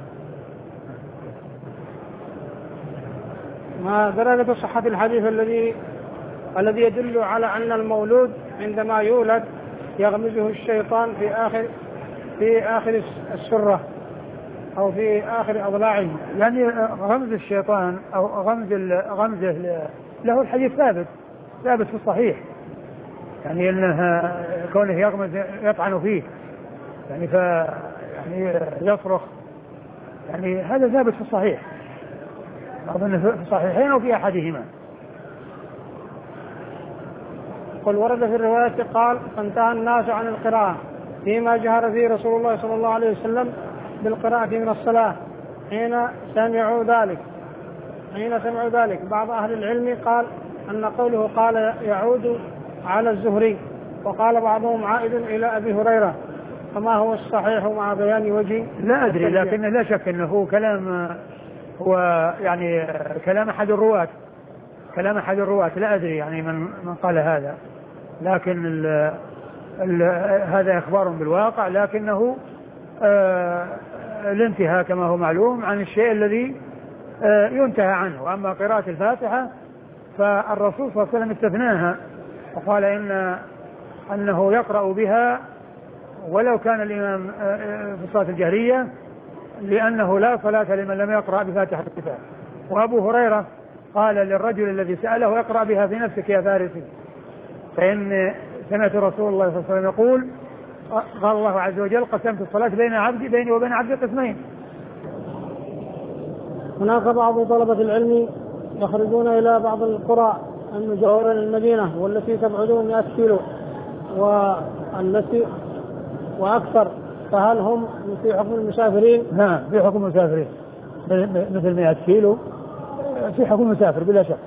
ما درجة صحة الحديث الذي الذي يدل على أن المولود عندما يولد يغمزه الشيطان في آخر في آخر السرة أو في آخر أضلاعه؟ يعني غمز الشيطان أو غمز غمزه له الحديث ثابت ثابت في الصحيح، يعني أنه كونه يغمز يطعن فيه يعني ف يعني يصرخ، يعني هذا ثابت في الصحيح، أظن في الصحيحين أو في أحدهما. قل ورد في الرواية قال فانتهى الناس عن القراءة فيما جهر فيه رسول الله صلى الله عليه وسلم بالقراءة من الصلاة حين سمعوا ذلك حين سمعوا ذلك بعض أهل العلم قال أن قوله قال يعود على الزهري، وقال بعضهم عائد إلى أبي هريرة، فما هو الصحيح مع بيان وجه؟ لا أدري، لكن لا شك أنه كلام هو يعني كلام أحد الرواة كلام أحد الرواة لا أدري يعني من من قال هذا، لكن ال ال هذا إخبار بالواقع، لكنه آه الانتهاء كما هو معلوم عن الشيء الذي آه ينتهى عنه. أما قراءة الفاتحة فالرسول صلى الله عليه وسلم استثناها وقال إن أنه يقرأ بها ولو كان الإمام آه في الصلاة الجهرية، لأنه لا صلاة لمن لم يقرأ بفاتحة الكتاب. وأبو هريرة قال للرجل الذي سأله اقرأ بها في نفسك يا فارسي، فإن سمعت رسول الله صلى الله عليه وسلم يقول قال الله عز وجل قسمت الصلاة بين عبدي بيني وبين عبدي قسمين. هناك بعض طلبة العلم يخرجون إلى بعض القرى المجاورة للمدينة والتي تبعدهم مئة كيلو والتي وأكثر، فهل هم في حكم المسافرين؟ نعم في حكم المسافرين مثل مئة كيلو في حكم المسافر بلا شك.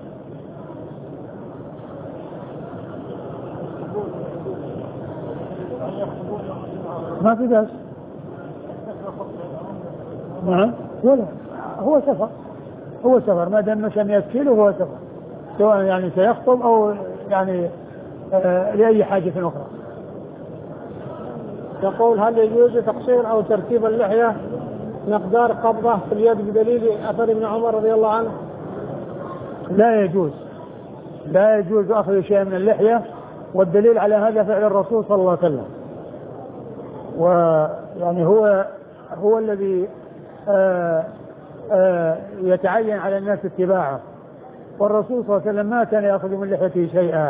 ما في بس نعم ولا هو سفر هو سفر ما دام مشى مئة كيلو هو سفر، سواء يعني سيخطب أو يعني آه لأي حاجة أخرى. يقول هل يجوز تقصير أو ترتيب اللحية مقدار قبضة في اليد بدليل أثر ابن عمر رضي الله عنه؟ لا يجوز لا يجوز أخذ شيء من اللحية، والدليل على هذا فعل الرسول صلى الله عليه وسلم، ويعني هو هو الذي آآ آآ يتعين على الناس اتباعه، والرسول صلى الله عليه وسلم ما كان يأخذ من لحيته شيئا.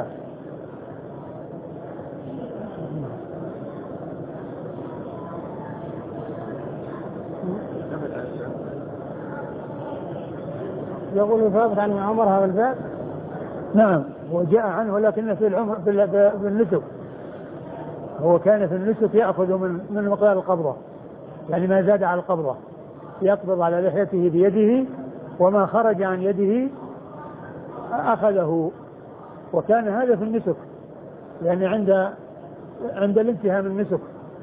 يقول ثابت عن عمر هذا الفعل؟ نعم هو جاء عنه، ولكن في العمر في النسك هو كان في النسك يأخذ من من مقدار القبضة، يعني ما زاد على القبضة يقبض على لحيته بيده، وما خرج عن يده أخذه، وكان هذا في النسك يعني عند عند الانتهاء من النسك،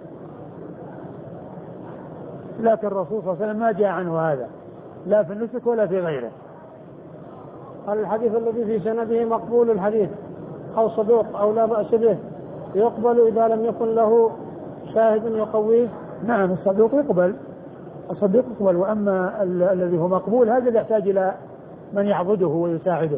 لكن الرسول صلى الله عليه وسلم ما جاء عنه هذا لا في النسك ولا في غيره. هل الحديث الذي في سنده مقبول الحديث أو صدوق أو لا بأس به يقبل إذا لم يكن له شاهد يقويه؟ نعم الصدوق يقبل الصدوق يقبل، وأما ال- الذي هو مقبول هذا يحتاج إلى من يعضده ويساعده.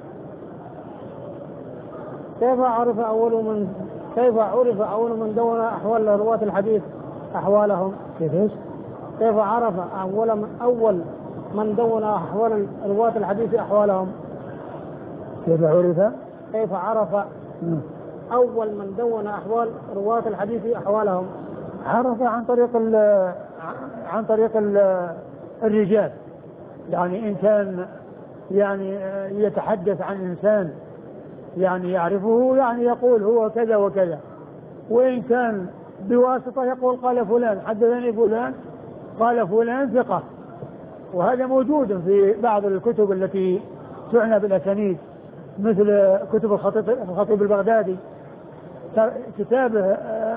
كيف عرف أول من كيف عرف أول من دون أحوال رواة الحديث أحوالهم؟ كيف كيف عرف أول من أول من دون أحوال رواة الحديث أحوالهم؟ كيف عرف كيف عرف أول من دون أحوال رواة الحديث أحوالهم؟ عرف عن طريق ال عن طريق ال الرجال، يعني إن كان يعني يتحدث عن إنسان يعني يعرفه يعني يقول هو كذا وكذا، وإن كان بواسطة يقول قال فلان حدثني فلان قال فلان ثقة. وهذا موجود في بعض الكتب التي تعنى بالأسانيد مثل كتب الخطيب, الخطيب البغدادي، كتابه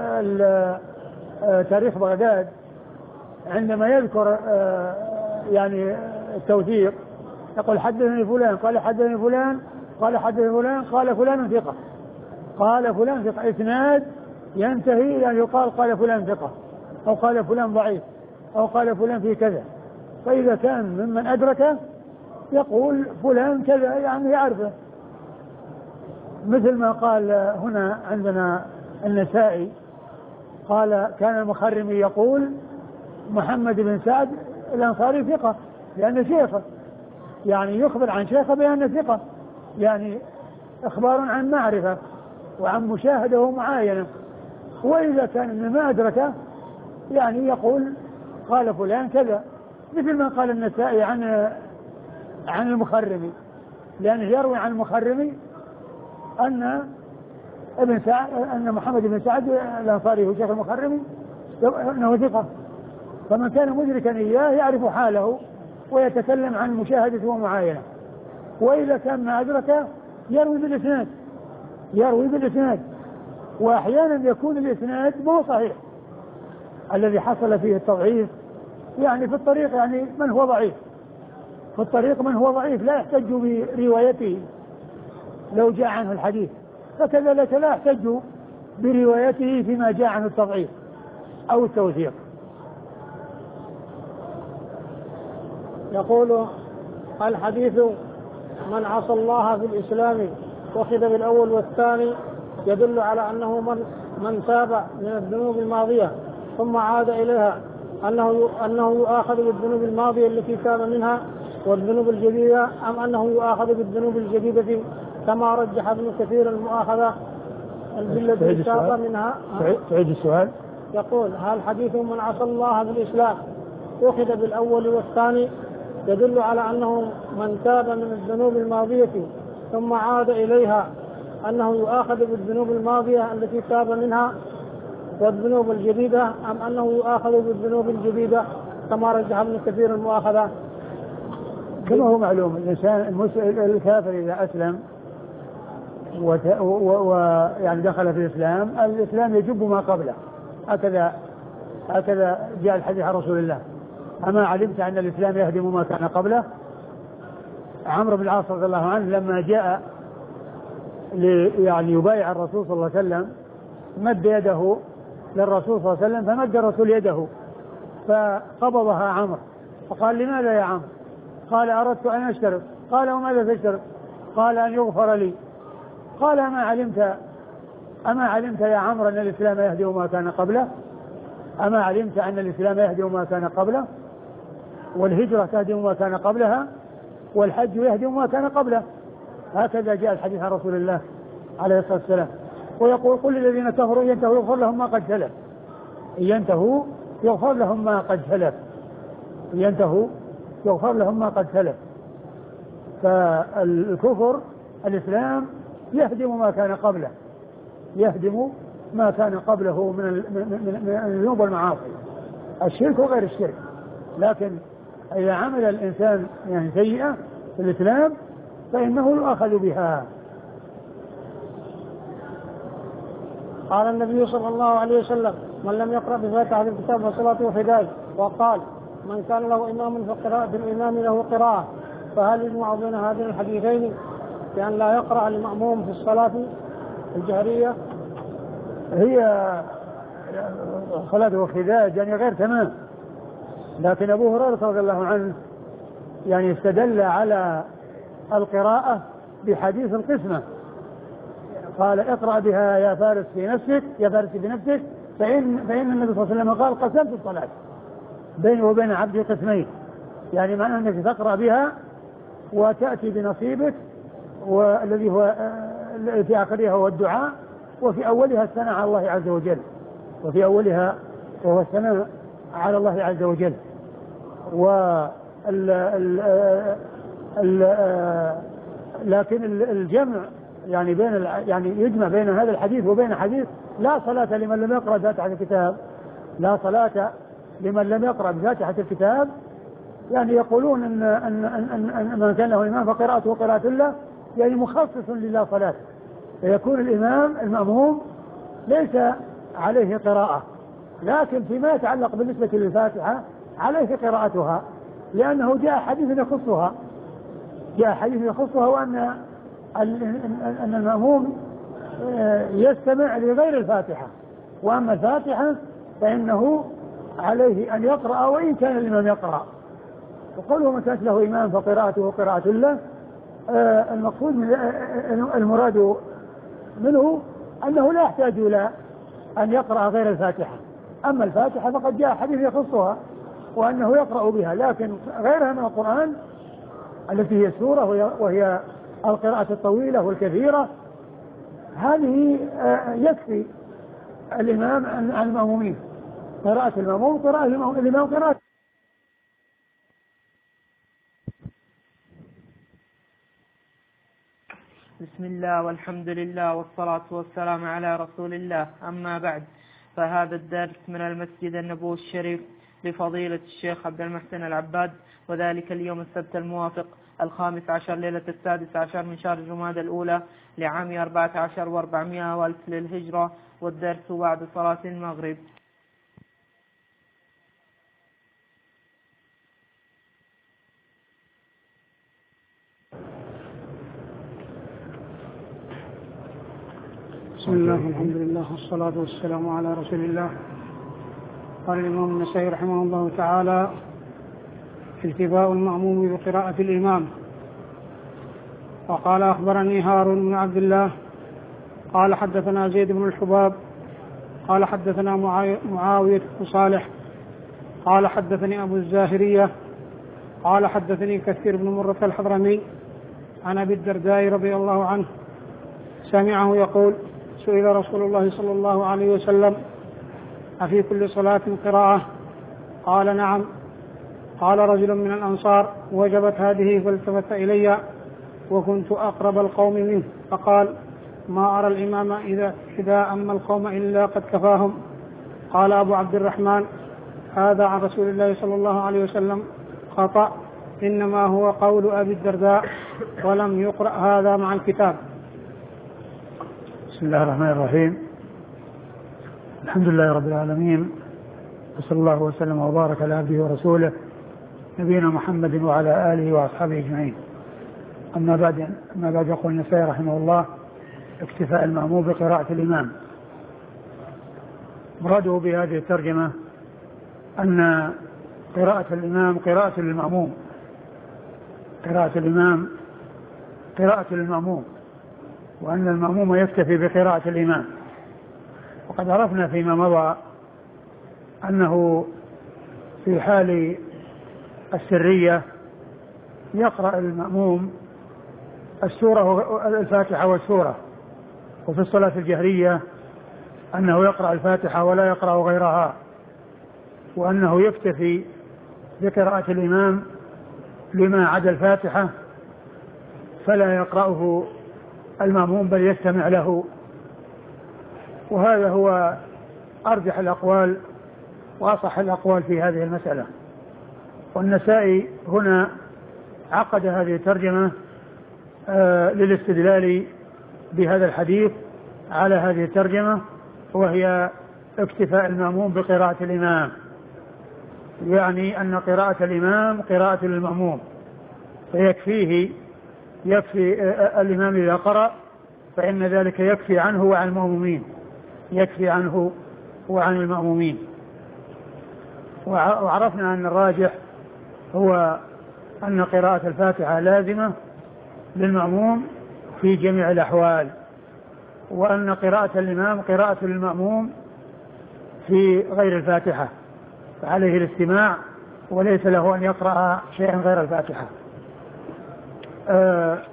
تاريخ بغداد، عندما يذكر يعني التوثيق يقول حدثني فلان قال حدثني فلان قال حدثني فلان قال فلان ثقة، قال فلان ثقة، إسناد ينتهي إلى أن يقال قال فلان ثقة أو قال فلان ضعيف أو قال فلان في كذا. فإذا كان ممن أدركه يقول فلان كذا يعني يعرفه، مثل ما قال هنا عندنا النسائي قال كان المخرمي يقول محمد بن سعد الأنصاري ثقة لأنه شيخه، يعني يخبر عن شيخه بأنه ثقة، يعني إخبار عن معرفة وعن مشاهدة ومعاينة. وإذا كان ما أدركه يعني يقول قال فلان كذا، مثل ما قال النسائي عن عن المخرمي، لأنه يروي عن المخرمي أن ابن سعد أن محمد بن سعد الأنصاري هو شيخ المخرمي أنه ثقة، فمن كان مدركا إياه يعرف حاله ويتكلم عن مشاهدة ومعاينة. وإذا كان ما أدركه يروي بالإسناد يروي بالإسناد وأحيانا يكون الإسناد مو صحيح الذي حصل فيه التضعيف، يعني في الطريق يعني من هو ضعيف في الطريق من هو ضعيف لا يحتج بروايته لو جاء عنه الحديث، فكذلك لا يحتج بروايته فيما جاء عنه التضعيف أو التوثيق. يقول الحديث من عصى الله في الإسلام وأخذ بالأول والثاني يدل على أنه من من تاب من الذنوب الماضية ثم عاد إليها أنه أنه يؤاخذ بالذنوب الماضية التي تاب منها والذنوب الجديدة، أم أنه يؤاخذ بالذنوب الجديدة كما رجح ابن كثير المؤاخذة بالذي تاب منها. تعيد السؤال. يقول هل حديث من عصى الله في الإسلام أخذ بالأول والثاني يدل على أنه من تاب من الذنوب الماضية ثم عاد إليها أنه يؤاخذ بالذنوب الماضية التي تاب منها والذنوب الجديدة، أم أنه يؤاخذ بالذنوب الجديدة كما رجح ابن كثير المؤاخذة؟ كما هو معلوم الإنسان الكافر إذا أسلم ويعني دخل في الإسلام، الإسلام يجب ما قبله، هكذا هكذا جاء الحديث عن رسول الله. أما علمت أن الإسلام يهدم ما كان قبله؟ عمرو بن العاص رضي الله عنه لما جاء يعني يبايع الرسول صلى الله عليه وسلم مد يده للرسول صلى الله عليه وسلم، فمد الرسول يده فقبضها عمرو فقال لماذا يا عمرو؟ قال أردت أن أشترط. قال وماذا تشترط؟ قال أن يغفر لي. قال أما علمت أما علمت يا عمرو أن الإسلام يهدم ما كان قبله؟ أما علمت أن الإسلام يهدم ما كان قبله والهجرة تهدم ما كان قبلها والحج يهدم ما كان قبله؟ هكذا جاء الحديث عن رسول الله عليه الصلاة والسلام. ويقول قل للذين كفروا ينتهوا يغفر لهم ما قد سلف، ينتهوا يغفر لهم ما قد سلف ينتهوا يغفر لهم ما قد سلف. فالكفر الإسلام يهدم ما كان قبله يهدم ما كان قبله من الذنوب والمعاصي، الشرك وغير الشرك. لكن إذا عمل الإنسان يعني سيئة في الإسلام فإنه يؤاخذ بها. قال النبي صلى الله عليه وسلم من لم يقرأ بفاتحة الكتاب فصلاته فداء، وقال من كان له إمام فقراءة الإمام له قراءة، فهل يجمع بين هذين الحديثين بأن لا يقرأ المأموم في الصلاة الجهرية؟ هي صلاته خداج يعني غير تمام، لكن أبو هريرة رضي الله عنه يعني استدل على القراءة بحديث القسمة، قال اقرأ بها يا فارس في نفسك يا فارس في نفسك فإن, فإن النبي صلى الله عليه وسلم قال قسمت الصلاة بيني وبين عبدي قسمين، يعني معنى أنك تقرأ بها وتأتي بنصيبك والذي هو في آخرها هو الدعاء، وفي أولها الثناء على الله عز وجل وفي أولها وهو الثناء على الله عز وجل. وال ال ال لكن الجمع يعني بين يعني يجمع بين هذا الحديث وبين حديث لا صلاة لمن لم يقرأ فاتحة الكتاب لا صلاة لمن لم يقرأ بفاتحة الكتاب، يعني يقولون أن, أن, أن, أن من كان له إمام فقراءته قراءة له يعني مخصص لله صلاة، فيكون الإمام المأموم ليس عليه قراءة، لكن فيما يتعلق بالنسبة للفاتحة عليه قراءتها، لأنه جاء حديث يخصها جاء حديث يخصها وأن أن المأموم يستمع لغير الفاتحة، وأما الفاتحة فإنه عليه أن يقرأ وإن كان الإمام يقرأ. وقوله من كانت له إمام فقراءته قراءة له، المقصود من المراد منه أنه لا يحتاج إلى أن يقرأ غير الفاتحة، أما الفاتحة فقد جاء حديث يخصها وأنه يقرأ بها، لكن غيرها من القرآن التي هي السورة وهي القراءة الطويلة والكثيرة هذه يكفي الإمام عن المأمومين، قراءة المأموم قراءة الإمام قراءة. بسم الله والحمد لله والصلاة والسلام على رسول الله، أما بعد، فهذا الدرس من المسجد النبوي الشريف لفضيلة الشيخ عبد المحسن العباد، وذلك اليوم السبت الموافق الخامس عشر ليلة السادس عشر من شهر جمادى الأولى لعام أربعة عشر وأربعمائة والف للهجرة، والدرس بعد صلاة المغرب. بسم الله والحمد لله والصلاة والسلام على رسول الله. قال الإمام النسائي رحمه الله تعالى: اجتباء المأموم بقراءة الإمام. وقال: أخبرني هارون بن عبد الله قال حدثنا زيد بن الحباب قال حدثنا معاوية بن صالح قال حدثني أبو الزاهرية قال حدثني كثير بن مرة الحضرمي عن أبي الدرداء رضي الله عنه سمعه يقول: سئل رسول الله صلى الله عليه وسلم: أفي كل صلاة قراءة؟ قال: نعم. قال رجل من الأنصار: وجبت هذه؟ فالتفت إلي وكنت أقرب القوم منه فقال: ما أرى الإمام إذا, إذا أما القوم إلا قد كفاهم. قال أبو عبد الرحمن: هذا عن رسول الله صلى الله عليه وسلم خطأ، إنما هو قول أبي الدرداء ولم يقرأ هذا مع الكتاب. بسم الله الرحمن الرحيم. الحمد لله رب العالمين، وصلى الله وسلم وبارك على عبده ورسوله نبينا محمد وعلى آله وأصحابه أجمعين. أما بعد أما بعد يقول النسائي رحمه الله: اكتفاء المأموم بقراءة الإمام. مراده بهذه الترجمة أن قراءة الإمام قراءة للمأموم، قراءة الإمام قراءة للمأموم، وأن المأموم يكتفي بقراءة الإمام. وقد عرفنا فيما مضى أنه في حال السرية يقرأ المأموم السورة الفاتحة والسورة، وفي الصلاة الجهرية أنه يقرأ الفاتحة ولا يقرأ غيرها، وأنه يكتفي بقراءة الإمام لما عدا الفاتحة فلا يقرأه المأموم بل يستمع له. وهذا هو أرجح الأقوال وأصح الأقوال في هذه المسألة. والنسائي هنا عقد هذه الترجمة آه للاستدلال بهذا الحديث على هذه الترجمة، وهي اكتفاء المأموم بقراءة الإمام، يعني أن قراءة الإمام قراءة للمأموم، فيكفيه يكفي آه الإمام إذا قرأ فإن ذلك يكفي عنه وعن المأمومين، يكفي عنه وعن المأمومين. وعرفنا أن الراجح هو أن قراءة الفاتحة لازمة للمأموم في جميع الأحوال، وأن قراءة الإمام قراءة للمأموم في غير الفاتحة، فعليه الاستماع وليس له أن يقرأ شيئا غير الفاتحة. آه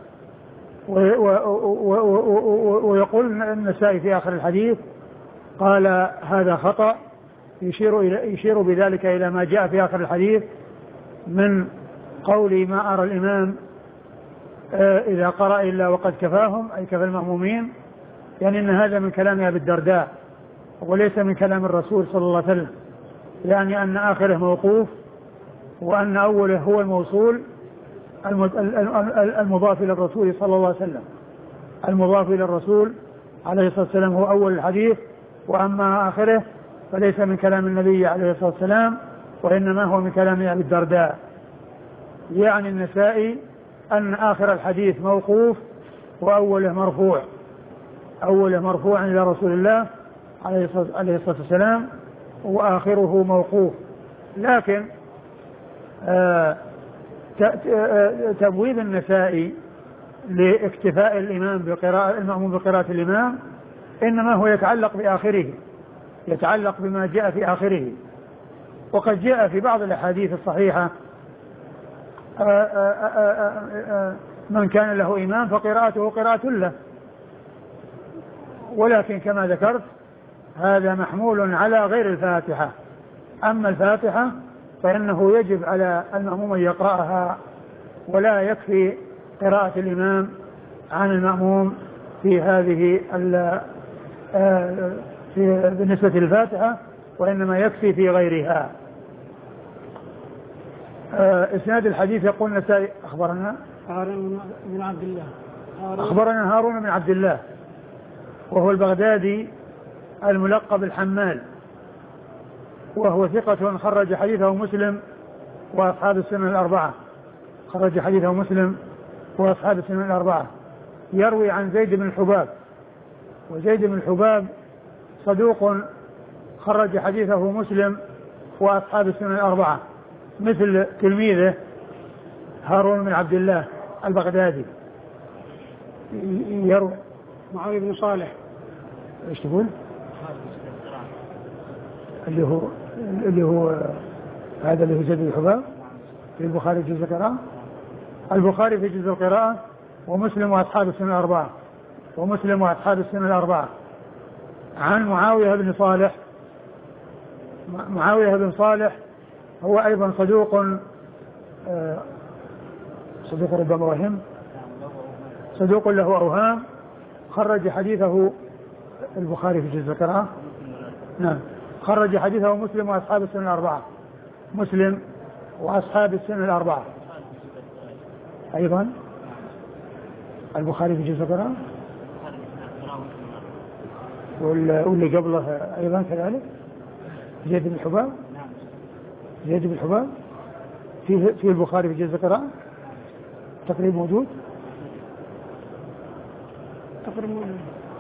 ويقول النسائي في آخر الحديث قال: هذا خطأ، يشير, إلى يشير بذلك إلى ما جاء في آخر الحديث من قول ما أرى الإمام إذا قرأ إلا وقد كفاهم، أي كفى المأمومين، يعني أن هذا من كلام أبي الدرداء وليس من كلام الرسول صلى الله عليه وسلم. يعني أن آخره موقوف وأن أوله هو الموصول المضاف إلى الرسول صلى الله عليه وسلم. المضاف إلى الرسول عليه الصلاة والسلام هو أول الحديث، وأما آخره فليس من كلام النبي عليه الصلاة والسلام وإنما هو من كلام أبي الدرداء. يعني النسائي أن آخر الحديث موقوف وأوله مرفوع، أوله مرفوع إلى رسول الله عليه الصلاة والسلام وآخره موقوف. لكن آه تبويب النسائي لاكتفاء الإمام بقراءة المأموم بقراءة الإمام إنما هو يتعلق بآخره، يتعلق بما جاء في آخره. وقد جاء في بعض الأحاديث الصحيحة آآ آآ آآ من كان له إمام فقراءته قراءة له، ولكن كما ذكرت هذا محمول على غير الفاتحة. أما الفاتحة فإنه يجب على المأموم أن يقرأها، ولا يكفي قراءة الإمام عن المأموم في هذه في بالنسبة للفاتحة، وإنما يكفي في غيرها. إسناد الحديث يقول النسائي أخبرنا هارون بن عبد الله أخبرنا هارون بن عبد الله وهو البغدادي الملقب الحمال، وهو ثقة خرج حديثه مسلم وأصحاب السنن الأربعة، خرج حديثه مسلم وأصحاب السنن الأربعة. يروي عن زيد بن الحباب، وزيد بن الحباب صدوق خرج حديثه مسلم وأصحاب السنن الأربعة، مثل تلميذه هارون بن عبد الله البغدادي. يروي معاوية بن صالح ايش تقول؟ اللي هو اللي هو هذا اللي هو زيد بن الحباب في البخاري في جزء القراءة، البخاري في جزء القراءة، ومسلم وأصحاب السنن الأربعة، ومسلم وأصحاب السنن الأربعة. عن معاوية بن صالح، معاوية بن صالح هو أيضا صدوق صدوق ربما وهم، صدوق له أوهام، خرج حديثه البخاري في جزء القراءة، نعم، خرج حديثه مسلم وأصحاب السنن الأربعة، مسلم وأصحاب السنن الأربعة. أيضا البخاري في جزء القراءة واللي قبله أيضا كذلك زيد بن الحباب، زيد بن الحباب في في البخاري في جزء القراءة تقريبا موجود، تقريبا موجود.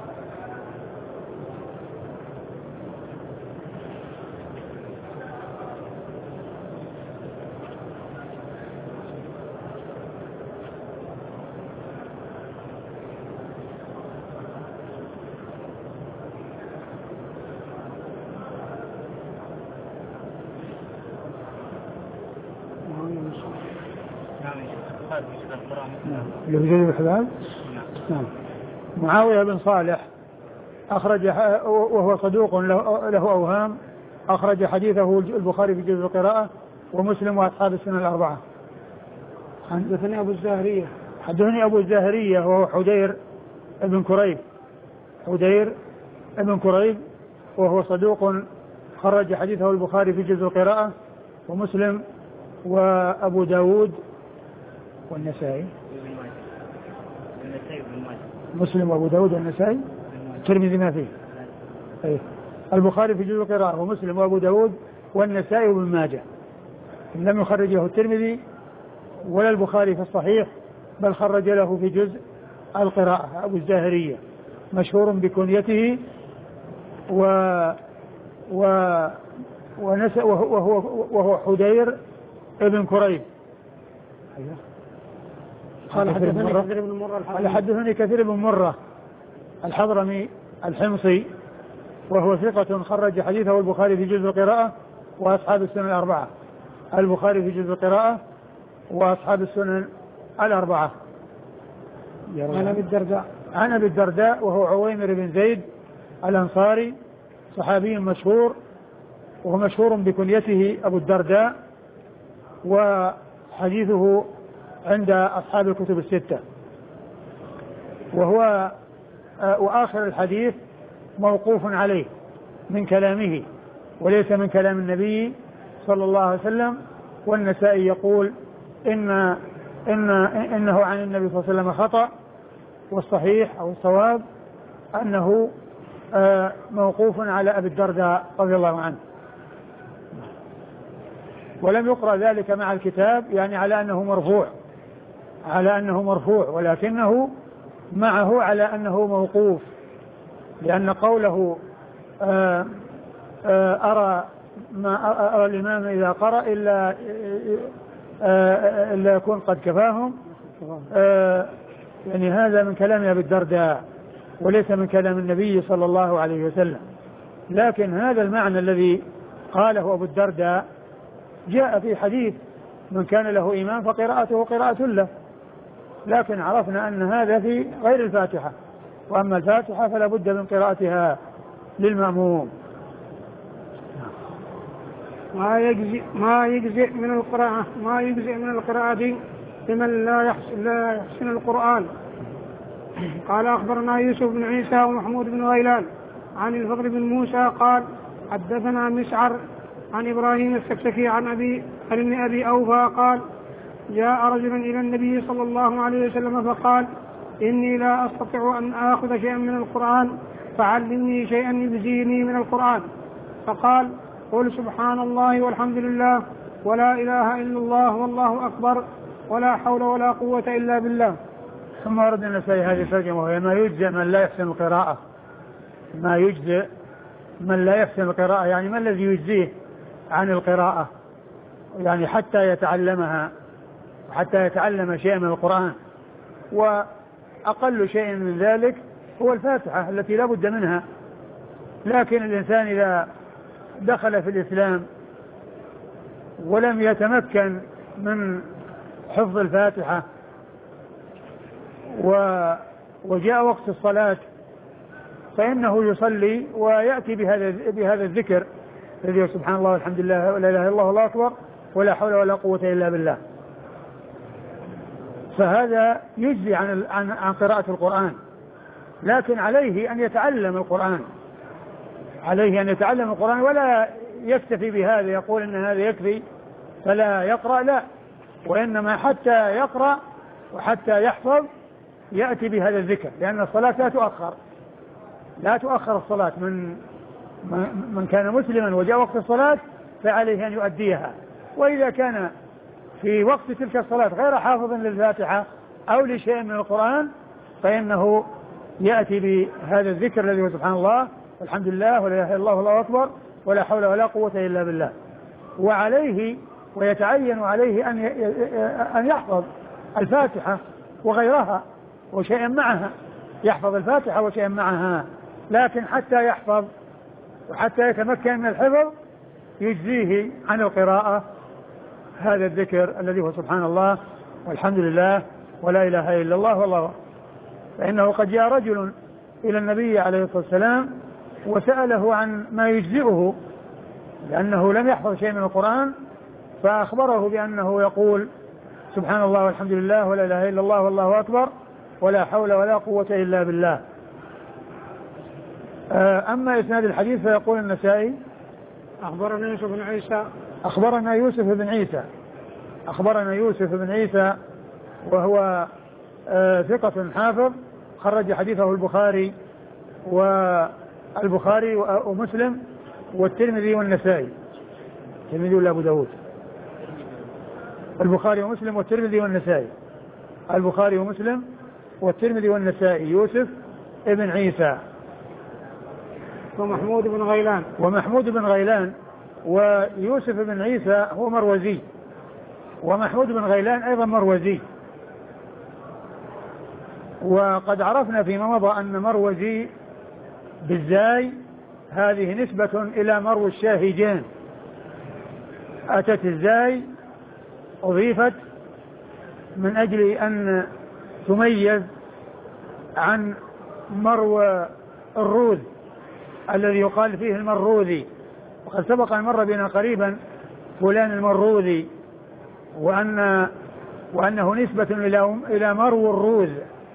لوجود الحباب. نعم. معاوية بن صالح أخرج وهو صدوق له أوهام، أخرج حديثه البخاري في جزء القراءة ومسلم وأصحاب السنن الأربعة. حدثني أبو الزاهرية حدثني أبو الزاهرية وهو حدير ابن كريب، حدير ابن كريب وهو صدوق خرج حديثه البخاري في جزء القراءة ومسلم وأبو داود والنسائي، مسلم وأبو داود والنسائي، الترمذي ما فيه. أيه. البخاري في جزء القراءة ومسلم وأبو داود والنسائي وابن ماجه، لم يخرج له الترمذي ولا البخاري في الصحيح، بل خرج له في جزء القراءة. أبو الزاهرية مشهور بكنيته و و ونس وهو وهو حدير ابن كريب. أيوه. قال حدثني كثير بن مرة قال حدثني كثير بن مرة الحضرمي الحمصي، وهو ثقة خرج حديثه البخاري في جزء القراءة وأصحاب السنن الأربعة، البخاري في جزء القراءة وأصحاب السنن الأربعة. عن أبي الدرداء عن أبي الدرداء وهو عويمر بن زيد الأنصاري، صحابي مشهور، وهو مشهور بكنيته أبو الدرداء، وحديثه عند أصحاب الكتب الستة. وهو وآخر الحديث موقوف عليه من كلامه، وليس من كلام النبي صلى الله عليه وسلم. والنسائي يقول إن إن إنه عن النبي صلى الله عليه وسلم خطأ، والصحيح أو الصواب أنه موقوف على أبي الدرداء رضي الله عنه، ولم يقرأ ذلك مع الكتاب يعني على أنه مرفوع على أنه مرفوع ولكنه معه على أنه موقوف، لأن قوله آآ آآ أرى ما أرى الإمام إذا قرأ إلا إلا يكون قد كفاهم، يعني هذا من كلام أبي الدرداء وليس من كلام النبي صلى الله عليه وسلم. لكن هذا المعنى الذي قاله أبو الدرداء جاء في حديث من كان له إمام فقراءته قراءة له، لكن عرفنا أن هذا في غير الفاتحة، وأما الفاتحة فلا بد من قراءتها للمأموم. ما يجزئ ما يجزئ من القراءة ما يجزئ من القراءة لمن لا يحسن, لا يحسن القرآن. قال أخبرنا يوسف بن عيسى ومحمود بن غيلان عن الفضل بن موسى قال حدثنا مسعر عن إبراهيم السكسكي عن أبي عن أبي أوفى قال جاء رجل إلى النبي صلى الله عليه وسلم فقال إني لا أستطيع أن آخذ شيئا من القرآن فعلمني شيئا يجزيني من القرآن. فقال قل سبحان الله والحمد لله ولا إله إلا الله والله أكبر ولا حول ولا قوة إلا بالله. ثم ورد النسائي هذه الترجمة وهي ما يجزئ من لا يحسن القراءة ما يجزئ من لا يحسن القراءة يعني ما الذي يجزيه عن القراءة، يعني حتى يتعلمها حتى يتعلم شيئا من القرآن، وأقل شيء من ذلك هو الفاتحة التي لا بد منها. لكن الإنسان إذا دخل في الإسلام ولم يتمكن من حفظ الفاتحة وجاء وقت الصلاة فإنه يصلي ويأتي بهذا بهذا الذكر الذي سبحان الله والحمد لله ولا إله إلا الله والله أكبر ولا حول ولا قوة إلا بالله، فهذا يجزي عن عن عن قراءة القرآن. لكن عليه أن يتعلم القرآن عليه أن يتعلم القرآن ولا يكتفي بهذا يقول إن هذا يكفي فلا يقرأ، لا، وإنما حتى يقرأ وحتى يحفظ يأتي بهذا الذكر، لأن الصلاة لا تؤخر لا تؤخر الصلاة من من كان مسلما وجاء وقت الصلاة فعليه أن يؤديها، وإذا كان في وقت تلك الصلاة غير حافظ للفاتحة أو لشيء من القرآن فإنه يأتي بهذا الذكر الذي هو سبحان الله والحمد لله ولا إله إلا الله والله أكبر ولا حول ولا قوة إلا بالله. وعليه ويتعين عليه أن أن يحفظ الفاتحة وغيرها وشيئا معها، يحفظ الفاتحة وشيئا معها، لكن حتى يحفظ وحتى يتمكن من الحفظ يجزيه عن القراءة هذا الذكر الذي هو سبحان الله والحمد لله ولا إله إلا الله والله أكبر. فإنه قد جاء رجل إلى النبي عليه الصلاة والسلام وسأله عن ما يجزئه لأنه لم يحفظ شيء من القرآن، فأخبره بأنه يقول سبحان الله والحمد لله ولا إله إلا الله والله أكبر ولا حول ولا قوة إلا بالله. أما إسناد الحديث فيقول النسائي أخبرنا يوسف بن عيسى أخبرنا يوسف بن عيسى أخبرنا يوسف بن عيسى وهو ثقة حافظ خرج حديثه البخاري والبخاري ومسلم والترمذي والنسائي، الترمذي ولا أبو داود؟ البخاري ومسلم والترمذي والنسائي، البخاري ومسلم والترمذي والنسائي، يوسف ابن عيسى ومحمود بن غيلان ومحمود بن غيلان ويوسف بن عيسى هو مروزي ومحمود بن غيلان أيضا مروزي. وقد عرفنا فيما مضى أن مروزي بالزاي هذه نسبة إلى مرو الشاهجين، أتت الزاي أضيفت من أجل أن تميز عن مرو الروذ الذي يقال فيه المروذي، وقد سبق أن مر بنا قريبا فلان المروذي وأن وأنه نسبة إلى إلى مرو الروذ،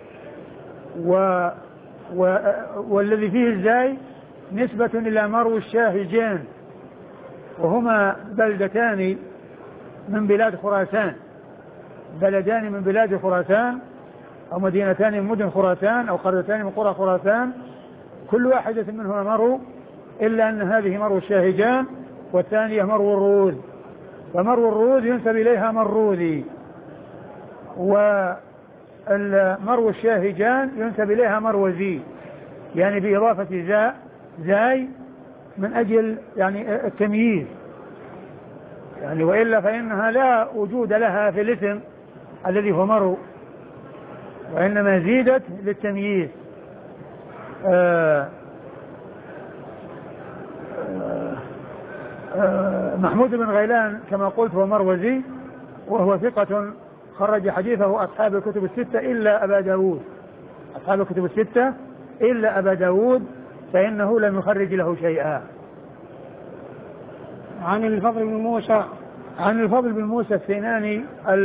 و و والذي فيه الزاي نسبة إلى مرو الشاهجين وهما بلدتان من بلاد خراسان، بلدان من بلاد خراسان أو مدينتان من مدن خراسان أو قريتان من قرى خراسان، كل واحدة منهما مرو، إلا أن هذه مرو الشاهجان والثانية مرو الروذ. فمرو الروذ ينسب إليها مروذي، ومرو الشاهجان ينسب إليها مروزي، يعني بإضافة زاء زاي من أجل يعني التمييز، يعني وإلا فإنها لا وجود لها في الاسم الذي هو مرو، وإنما زيدت للتمييز. آآ آآ محمود بن غيلان كما قلت هو مروزي، وهو ثقة خرج حديثه أصحاب الكتب الستة إلا أبا داود، أصحاب الكتب الستة إلا أبا داود فإنه لم يخرج له شيئا. عن الفضل بن موسى عن الفضل بن موسى السيناني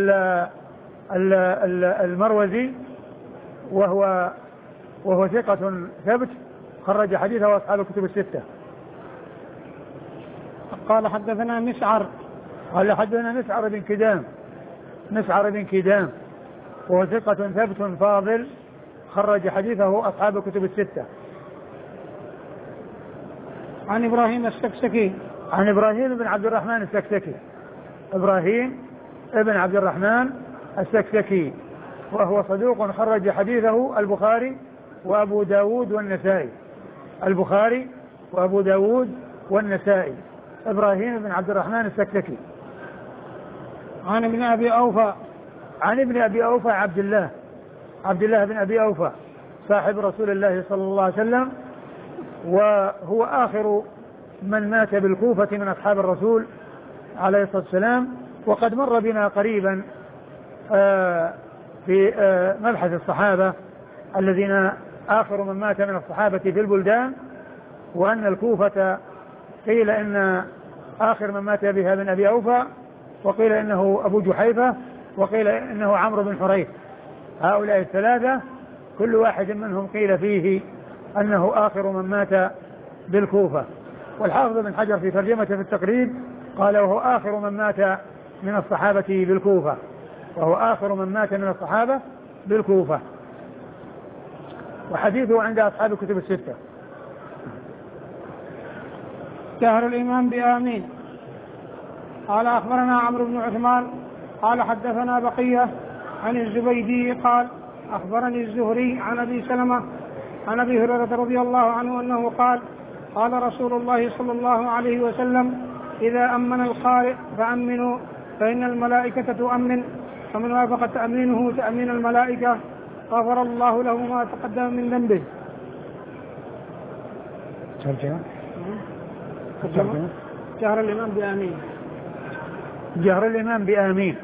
المروزي، وهو وهو ثقة ثبت خرج حديثه أصحاب الكتب الستة. قال حدثنا مسعر قال حدثنا مسعر بن كدام مسعر بن كدام وهو ثقة ثبت فاضل خرج حديثه أصحاب الكتب الستة. عن إبراهيم السكسكي عن إبراهيم بن عبد الرحمن السكسكي إبراهيم ابن عبد الرحمن السكسكي وهو صدوق خرج حديثه البخاري وأبو داود والنسائي، البخاري وأبو داود والنسائي، إبراهيم بن عبد الرحمن السكسكي. عن ابن أبي أوفى عن ابن أبي أوفى عبد الله عبد الله بن أبي أوفى صاحب رسول الله صلى الله عليه وسلم، وهو آخر من مات بالكوفة من أصحاب الرسول عليه الصلاة والسلام، وقد مر بنا قريبا في مبحث الصحابة الذين آخر من مات من الصحابة في البلدان، وأن الكوفة قيل إن آخر من مات بها من أبي أوفى، وقيل إنه أبو جحيفة، وقيل إنه عمرو بن حريث. هؤلاء الثلاثة كل واحد منهم قيل فيه أنه آخر من مات بالكوفة. والحافظ بن حجر في ترجمته في التقريب قال وهو آخر من مات من الصحابة بالكوفة، وهو آخر من مات من الصحابة بالكوفة، وحديثه عند أصحاب الكتب الستة. جهر الإمام بآمين. قال أخبرنا عمرو بن عثمان قال حدثنا بقية عن الزبيدي قال أخبرني الزهري عن أبي سلمة عن أبي هريرة رضي الله عنه أنه قال قال رسول الله صلى الله عليه وسلم إذا أمن القارئ فأمنوا فإن الملائكة تؤمن، فمن وافق تأمينه تأمين الملائكة غفر الله له ما تقدم من ذنبه. جهر الإمام بآمين. جهر الإمام بآمين.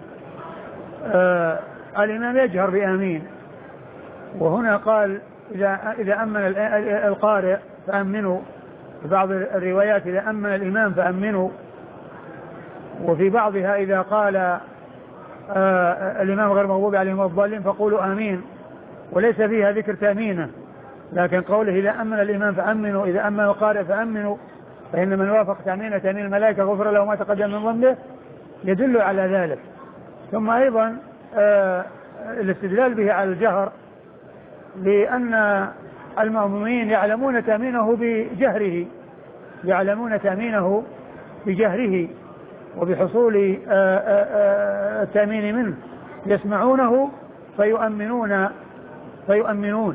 آه الإمام يجهر بآمين، وهنا قال إذا إذا أمن القارئ فأمنوا، في بعض الروايات إذا أمن الإمام فأمنوا، وفي بعضها إذا قال آه الإمام غير مغضوب عليهم الضالين فقولوا آمين، وليس فيها ذكر تأمينه، لكن قوله إذا أمن الإمام فأمنوا إذا أمن القارئ فأمنوا فإن من وافق تأمين تأمين الملائكة غفر له ما تقدم من ذنبه يدل على ذلك. ثم أيضا آه الاستدلال به على الجهر لأن المأمومين يعلمون تأمينه بجهره يعلمون تأمينه بجهره وبحصول التأمين منه، يسمعونه فيؤمنون فيؤمنون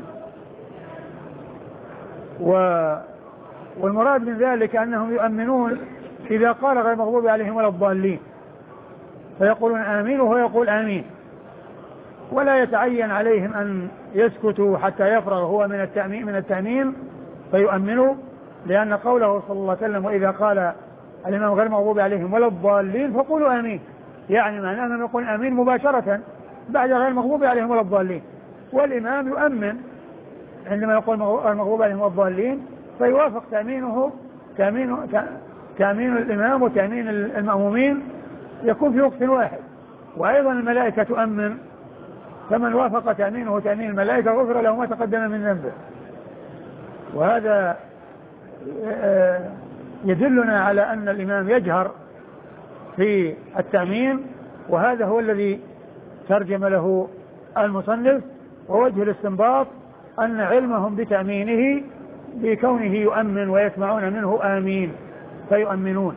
والمراد من ذلك أنهم يؤمنون إذا قال غير مغضوب عليهم ولا الضالين فيقولون آمين وهو يقول آمين، ولا يتعين عليهم أن يسكتوا حتى يفرغ هو من التأمين من التأمين فيؤمنوا، لأن قوله صلى الله عليه وسلم وإذا قال الإمام غير مغضوب عليهم ولا الضالين فقولوا آمين، يعني معناه أنهم يقول آمين مباشرة بعد غير مغضوب عليهم ولا الضالين، والإمام يؤمن عندما يقول غير مغضوب عليهم ولا الضالين فيوافق تأمينه تأمين تأمين الإمام وتأمين المأمومين يكون في وقت واحد. وأيضا الملائكة تؤمن، فمن وافق تأمينه تأمين الملائكة غفر له ما تقدم من ذنبه. وهذا يدلنا على أن الإمام يجهر في التأمين، وهذا هو الذي ترجم له المصنف. ووجه الاستنباط أن علمهم بتأمينه بكونه يؤمن ويسمعون منه آمين فيؤمنون.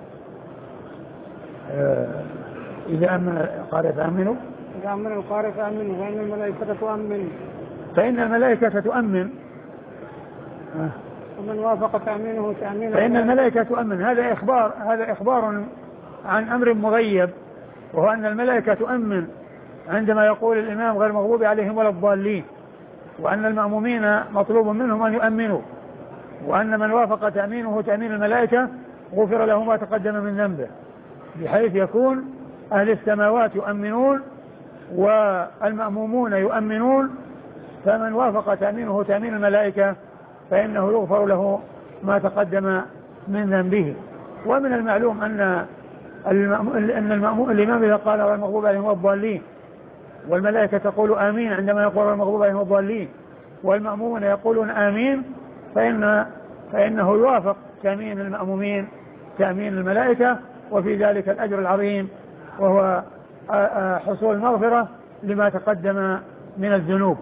آه إذا أمن القارئ فأمنوا إذا أمن القارئ فأمنوا فإن الملائكة تؤمن فإن الملائكة تؤمن آه. ومن وافق تأمينه تأمين فإن الملائكة تؤمن. هذا إخبار هذا إخبار عن أمر مغيب، وهو أن الملائكة تؤمن عندما يقول الإمام غير مغضوب عليهم ولا الضالين، وأن المأمومين مطلوب منهم أن يؤمنوا، وأن من وافق تأمينه تأمين الملائكة غفر له ما تقدم من ذنبه، بحيث يكون أهل السماوات يؤمنون والمأمومون يؤمنون، فمن وافق تأمينه تأمين الملائكة فإنه يغفر له ما تقدم من ذنبه. ومن المعلوم أن أن الإمام إذا قال غير المغضوب عليهم والضالين والملائكة تقول آمين عندما يقول غير المغضوب عليهم والضالين والمأمومون يقولون آمين، فإن فإنه يوافق تأمين المأمومين تأمين الملائكة، وفي ذلك الأجر العظيم وهو حصول المغفرة لما تقدم من الذنوب.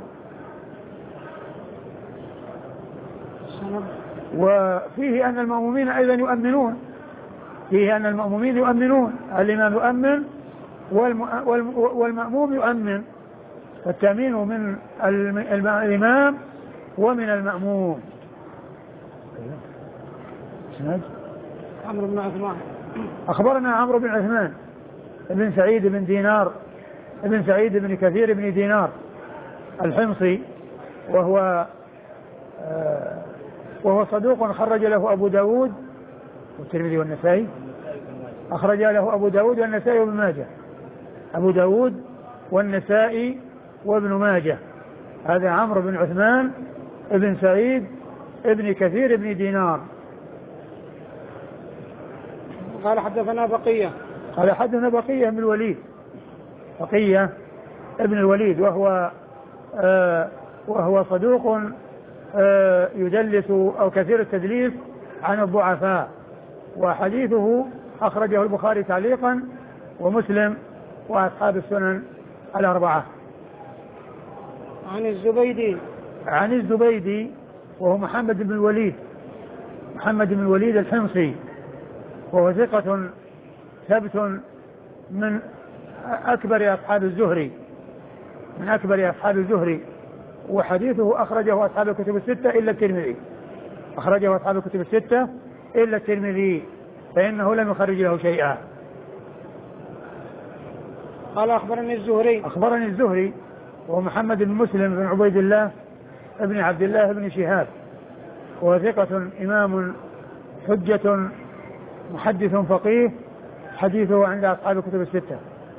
وفيه أن المأمومين أيضا يؤمنون فيه أن المأمومين يؤمنون الإمام يؤمن والمأموم يؤمن، فالتأمين من الإمام ومن المأموم. عمرو بن عثمان أخبرنا عمرو بن عثمان ابن سعيد بن دينار ابن سعيد بن كثير بن دينار الحمصي، وهو آه وهو صدوق خرج له أبو داود والترمذي والنسائي أخرج له أبو داود والنسائي وابن ماجه أبو داود والنسائي وابن ماجه. هذا عمرو بن عثمان ابن سعيد ابن كثير ابن دينار. قال حدثنا بقية قال حدثنا بقية بن الوليد بقية ابن الوليد وهو آه وهو صدوق آه يدلس أو كثير التدليس عن الضعفاء، وحديثه أخرجه البخاري تعليقا ومسلم وأصحاب السنن الأربعة. عن الزبيدي عن الزبيدي وهو محمد بن الوليد محمد بن الوليد الحمصي، وهو ثقة ثبت من أكبر أصحاب الزهري من أكبر أصحاب الزهري وحديثه أخرجه أصحاب الكتب الستة إلا الترمذي أخرجه أصحاب الكتب الستة إلا الترمذي فإنه لم يخرج له شيئا. قال أخبرني الزهري أخبرني الزهري وهو محمد بن مسلم بن عبيد الله ابن عبد الله بن شهاب، وهو ثقة إمام حجة محدث فقيه، حديثه عند أصحاب الكتب الستة.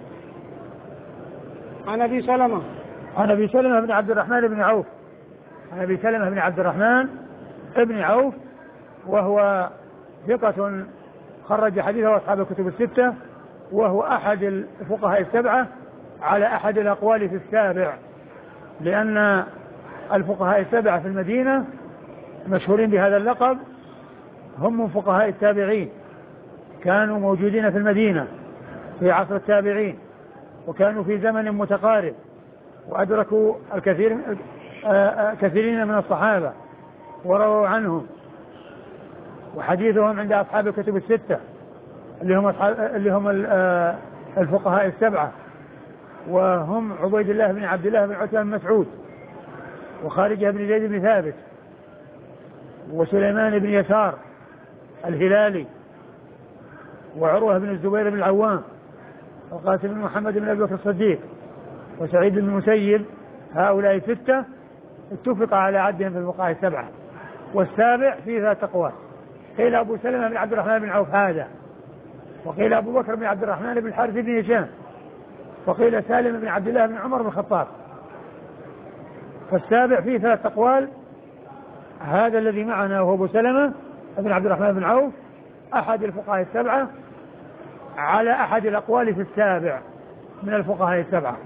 عن أبي سلمة عن أبي سلمة بن عبد الرحمن بن عوف عن أبي سلمة بن عبد الرحمن بن عوف، وهو ثقة خرج حديثه أصحاب الكتب الستة، وهو أحد الفقهاء السبعة على أحد الأقوال في السابع، لأن الفقهاء السبعة في المدينة مشهورين بهذا اللقب، هم من فقهاء التابعين، كانوا موجودين في المدينة في عصر التابعين، وكانوا في زمن متقارب، وأدركوا الكثير كثيرين من الصحابة ورووا عنهم، وحديثهم عند أصحاب الكتب الستة اللي هم اللي هم الفقهاء السبعة، وهم عبيد الله بن عبد الله بن عتبة بن مسعود، وخارجة بن زيد بن ثابت، وسليمان بن يسار الهلالي، وعروة بن الزبير بن العوام، وقاسم بن محمد بن أبي بكر الصديق، وسعيد بن المسيب. هؤلاء الستة اتفق على عدهم في الفقهاء السبعة، والسابع فيه ثلاث أقوال، قيل أبو سلمة بن عبد الرحمن بن عوف هذا، وقيل أبو بكر بن عبد الرحمن بن الحارث بن هشام، وقيل سالم بن عبد الله بن عمر بن الخطاب. فالسابع فيه ثلاث أقوال، هذا الذي معنا وهو أبو سلمة بن عبد الرحمن بن عوف أحد الفقهاء السبعة على أحد الأقوال في السابع من الفقهاء السبعة.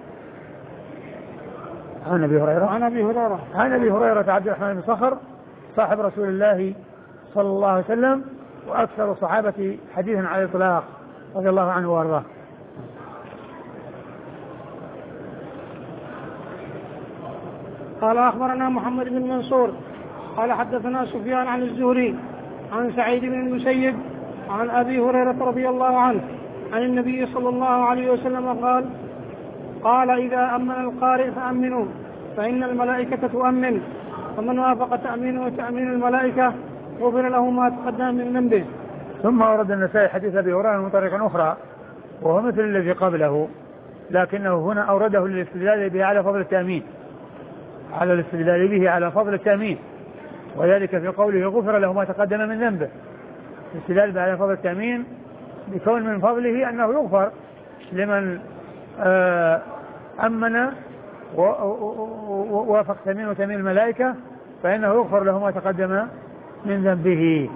عن أبي هريرة عن أبي هريرة عن أبي هريرة عبد الرحمن بن صخر صاحب رسول الله صلى الله عليه وسلم وأكثر الصحابة حديثا على الإطلاق رضي الله عنه وأرضاه. قال أخبرنا محمد بن منصور قال حدثنا سفيان عن الزهري عن سعيد بن المسيب عن أبي هريرة رضي الله عنه عن النبي صلى الله عليه وسلم قال قال إذا أمن القارئ فأمنوا فإن الملائكة تؤمن ومن وافق تأمينه وتأمين الملائكة غفر له ما تقدم من ذنبه. ثم ورد النسائي حديث أبي هريرة من طريق أخرى وهو مثل الذي قبله، لكنه هنا أورده للاستدلال به على فضل التأمين على الاستدلال به على فضل التأمين، وذلك في قوله غفر له ما تقدم من ذنبه، الاستدلال به على فضل التأمين بكون من فضله أنه يغفر لمن أمن ووافق تأمين وتأمين الملائكة فإنه يغفر له ما تقدم من ذنبه.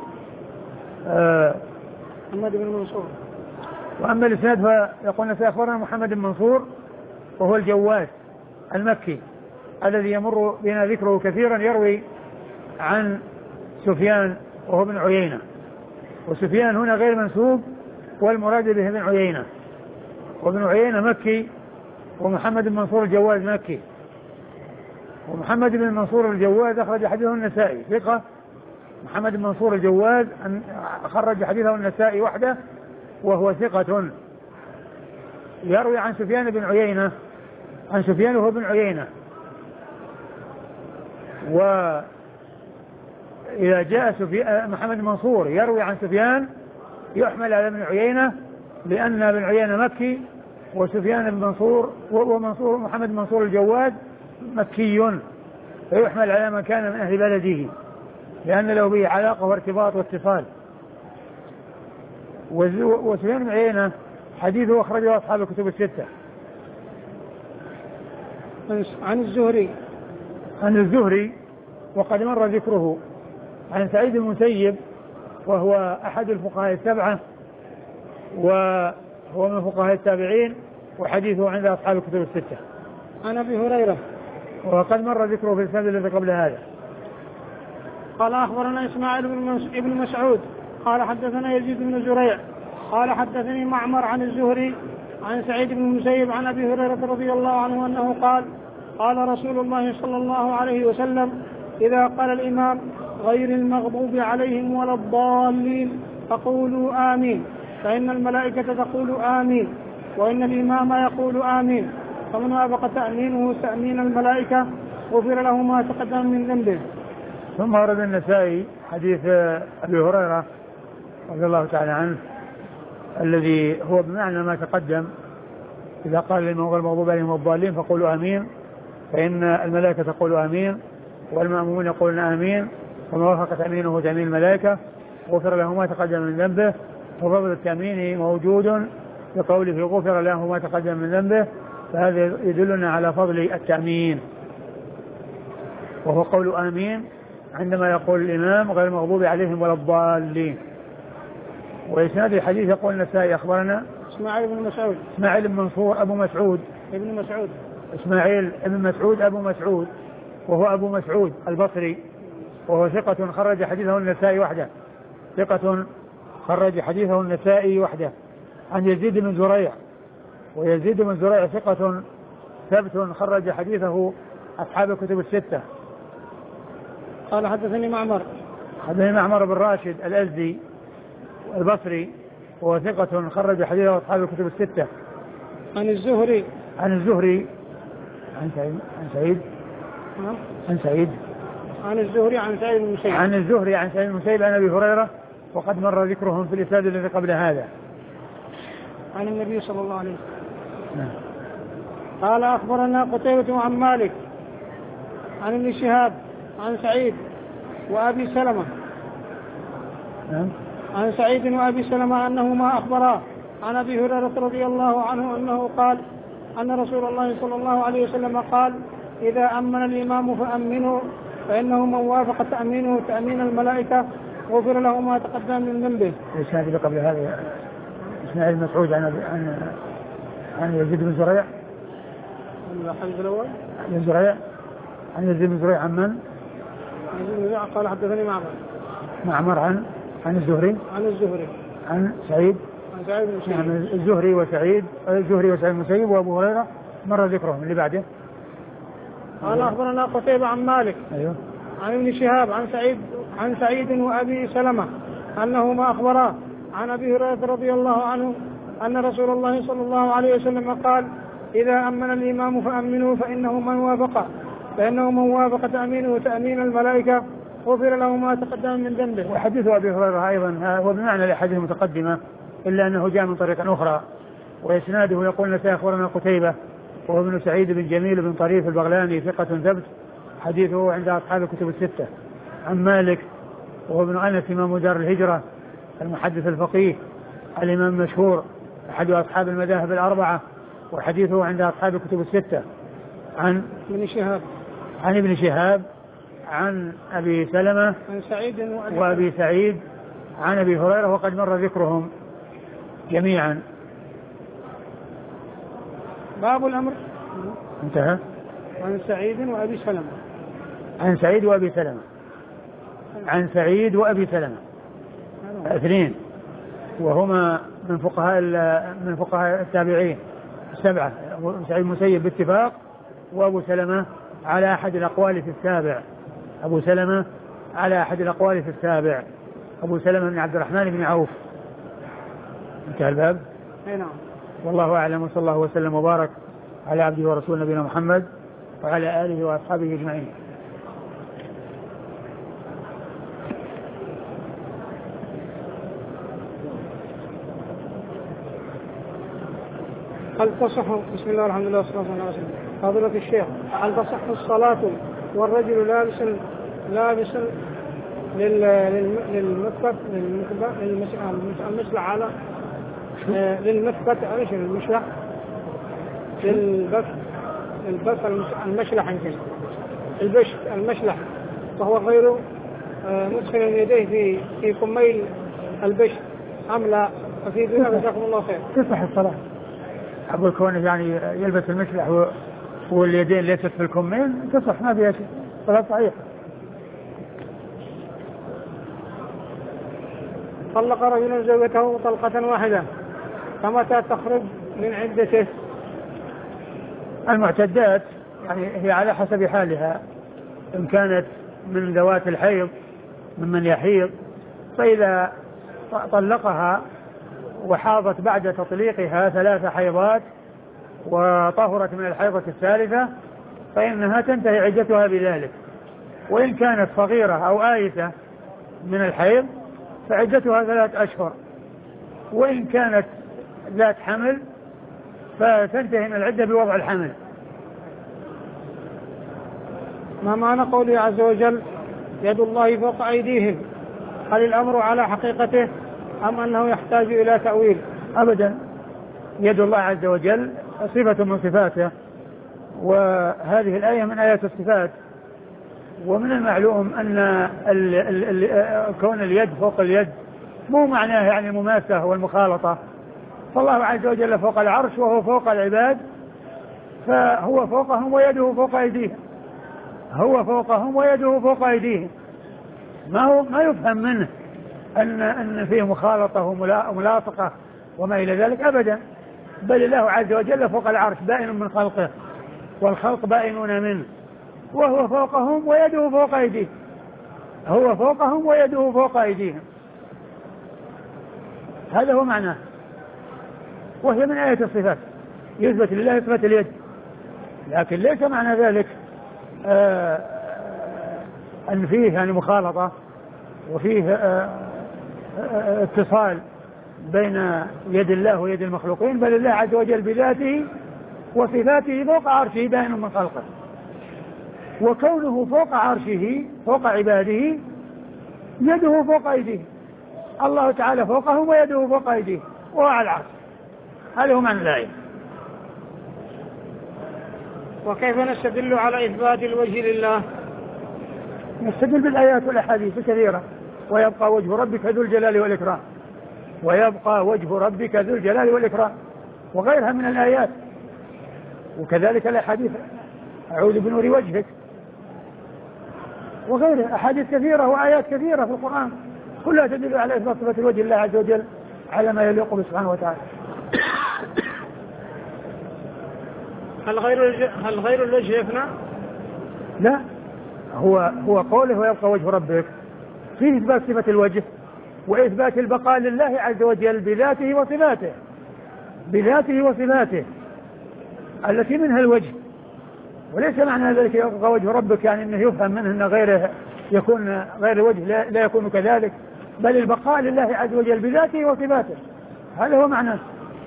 محمد بن منصور. وأما الإسناد فيقول سيخبرنا محمد بن منصور وهو الجواد المكي الذي يمر بنا ذكره كثيرا، يروي عن سفيان وهو ابن عيينة، وسفيان هنا غير منسوب والمراد به ابن عيينة، وابن عيينة مكي، ومحمد بن منصور الجواد مكي. ومحمد بن منصور الجواد أخرج حديثه النسائي ثقة. محمد بن منصور الجواد خرج حديثه النسائي وحده وهو ثقة، يروي عن سفيان بن عيينة عن سفيان وهو ابن عيينة. وإذا جاء سفيان محمد بن منصور يروي عن سفيان يحمل على ابن عيينة لأن ابن عيينة مكي، وسفيان بن منصور ومنصور محمد بن منصور الجواد مكي، فيحمل على من كان من أهل بلده لأن له به علاقة وارتباط واتصال. وسفيان بن عيينة حديثه أخرجه أصحاب الكتب الستة. عن الزهري عن الزهري وقد مر ذكره عن سعيد المسيب وهو أحد الفقهاء السبعة وهو من فقهاء التابعين وحديثه عند أصحاب الكتب الستة. عن أبي هريرة وقد مر ذكره في السند الذي قبل هذا. قال أخبرنا إسماعيل بن مسعود قال حدثنا يزيد بن زريع قال حدثني معمر عن الزهري عن سعيد بن المسيب عن أبي هريرة رضي الله عنه أنه قال قال رسول الله صلى الله عليه وسلم إذا قال الإمام غير المغضوب عليهم ولا الضالين فقولوا آمين فإن الملائكة تقول آمين وإن الإمام يقول آمين فمن وافق تأمينه تأمين الملائكة غفر له ما تقدم من ذنبه. ثم ورد النسائي حديث أبي هريرة رضي الله تعالى عنه الذي هو بمعنى ما تقدم إذا قال الإمام غير المغضوب عليهم والضالين فقولوا آمين فإن الملائكة تقول آمين والمأمومون يقولون آمين ومن وافق تأمينه تأمين الملائكة غفر له ما تقدم من ذنبه. وفضل التأمين موجود بقوله غفر له ما تقدم من ذنبه، فهذا يدلنا على فضل التأمين، وهو قول آمين عندما يقول الإمام غير المغضوب عليهم ولا الضالين. وإسناد الحديث يقول النسائي أخبرنا إسماعيل بن مسعود إسماعيل بن منصور أبو مسعود ابن مسعود إسماعيل بن مسعود أبو مسعود وهو أبو مسعود البصري وهو ثقة خرج حديثه النسائي وحده ثقة خرج حديثه النسائي وحده. عن يزيد بن زريع ويزيد بن زريع ثقة ثبت خرج حديثه أصحاب الكتب الستة. قال حدثني معمر حدثني معمر بن راشد الأزدي البصري وهو ثقة خرج حديثه أصحاب الكتب الستة. عن الزهري عن الزهري عن سعيد عن سعيد عن سعيد عن الزهري عن سعيد بن المسيب عن الزهري عن سعيد بن المسيب عن أبي هريرة وقد مر ذكرهم في الإسناد الذي قبل هذا. عن النبي صلى الله عليه وسلم. نعم. قال أخبرنا قتيبة عن مالك عن ابن شهاب عن سعيد وأبي سلمة نعم. عن سعيد وأبي سلمة أنهما أخبرا عن أبي هريرة رضي الله عنه أنه قال أن رسول الله صلى الله عليه وسلم قال إذا أمن الإمام فأمنوا فإنه من وافق تأمينه تأمين الملائكة غفر له ما تقدم من ذنبه. الإسناد اللي قبل هذا إسماعيل بن مسعود عن عن عن يزيد بن زريع الحديث الأول بن زريع عن يزيد بن زريع عن من؟ يزيد بن زريع قال حدثني معمر معمر عن عن الزهري عن الزهري عن سعيد عن سعيد بن يعني المسيب. الزهري وسعيد الزهري وسعيد المسيب وأبو هريرة مر ذكرهم. اللي بعده قال أخبرنا قتيبة عن مالك أيوه عن ابن شهاب عن سعيد عن سعيد وأبي سلمة أنهما أخبرا عن أبي هريرة رضي الله عنه أن رسول الله صلى الله عليه وسلم قال إذا أمن الإمام فأمنوا فإنه من وافق فإنه من وافق تأمينه تأمين الملائكة غفر له ما تقدم من ذنبه. وحديث أبي هريرة أيضا هو بمعنى الأحاديث المتقدمة إلا أنه جاء من طريق أخرى وإسناده يقول سيخبرنا قتيبة وهو ابن سعيد بن جميل بن طريف البغلاني ثقة ثبت حديثه عند أصحاب الكتب الستة. عن مالك وهو ابن أنس إمام دار الهجرة المحدث الفقيه الإمام المشهور أحد أصحاب المذاهب الأربعة وحديثه عند أصحاب الكتب الستة. عن ابن شهاب عن ابن شهاب عن أبي سلمة عن سعيد وأبي, وأبي سعيد عن أبي هريرة وقد مر ذكرهم جميعا. باب الأمر انتهى. عن سعيد وأبي سلمة عن سعيد وأبي سلمة عن سعيد وأبي سلمة اثنين وهما من فقهاء من فقهاء التابعين السبعة. سعيد المسيب باتفاق وأبو سلمة على أحد الأقوال في السابع. أبو سلمة على أحد الأقوال في السابع أبو سلمة بن عبد الرحمن بن عوف. انتهى الباب. نعم. والله أعلم وصلى الله وسلم وبارك على عبده ورسول نبينا محمد وعلى آله وأصحابه أجمعين. هل تصح بسم الله الحمد لله والصلاة والسلام على رسول الله. فضيلة الشيخ هل تصح الصلاة والرجل لابس لابس للمثبت للمسلح على للمثبت ايش المشلح للبث البث المشلح يمكن البشت المشلح وهو غير مدخل يديه في في كمي البشت أم لا؟ ففي ذلك جزاكم الله خير. تصح الصلاة أقول كونه يعني يلبس المشلح واليدين ليست في الكمين تصح ما فيها شيء صلاة صحيحة. طلق رجل زوجته طلقة واحدة فمتى تخرج من عدته؟ المعتدات يعني هي على حسب حالها إن كانت من ذوات الحيض ممن يحيض فإذا طلقها وحاضت بعد تطليقها ثلاث حيضات وطهرت من الحيضة الثالثة فإنها تنتهي عدتها بذلك. وإن كانت صغيرة أو آيسة من الحيض فعدتها ثلاث أشهر. وإن كانت ذات حمل فتنتهي من العدة بوضع الحمل. ما معنى قوله عز وجل يد الله فوق أيديهم؟ هل الأمر على حقيقته أم أنه يحتاج إلى تأويل؟ أبدا، يد الله عز وجل صفة من صفاته وهذه الآية من آيات الصفات. ومن المعلوم أن ال ال ال كون اليد فوق اليد مو معناه يعني المماسة والمخالطة. فالله عز وجل فوق العرش وهو فوق العباد فهو فوقهم ويده فوق أيديهم. هو فوقهم ويده فوق أيديهم. ما هو ما يفهم منه أن أن فيه مخالطة وملاصقة وما إلى ذلك أبدا، بل الله عز وجل فوق العرش بائن من خلقه والخلق بائنون منه وهو فوقهم ويده فوق أيديهم. هو فوقهم ويده فوق أيديهم، هذا هو معناه. وهي من آية الصفات يثبت لله صفة اليد، لكن ليس معنى ذلك آه أن فيه يعني مخالطة وفيه آه آه اتصال بين يد الله ويد المخلوقين، بل الله عز وجل بذاته وصفاته فوق عرشه بائن من خلقه. وكونه فوق عرشه فوق عباده يده فوق أيديه. الله تعالى فوقهم ويده فوق أيديه وهو على العرش. هذا هو معنى الآية. وكيف نستدل على إثبات الوجه لله؟ نستدل بالآيات والأحاديث الكثيرة. ويبقى وجه ربك ذو الجلال والإكرام، ويبقى وجه ربك ذو الجلال والإكرام، وغيرها من الآيات. وكذلك الأحاديث أعوذ بنور وجهك، وغيرها أحاديث كثيرة وآيات كثيرة في القرآن كلها تدل على إثبات صفة الوجه الله عز وجل على ما يليق به سبحانه وتعالى. هل غير هل غير الوجه يفنى؟ لا، هو هو قوله ويبقى وجه ربك فيه إثبات صفة الوجه وإثبات البقاء لله عز وجل بذاته وصفاته بذاته وصفاته التي منها الوجه. وليس معنى ذلك يبقى وجه ربك يعني انه يفهم منه ان غيره يكون غير الوجه لا, لا يكون كذلك، بل البقاء لله عز وجل بذاته وصفاته، هذا هو معناه.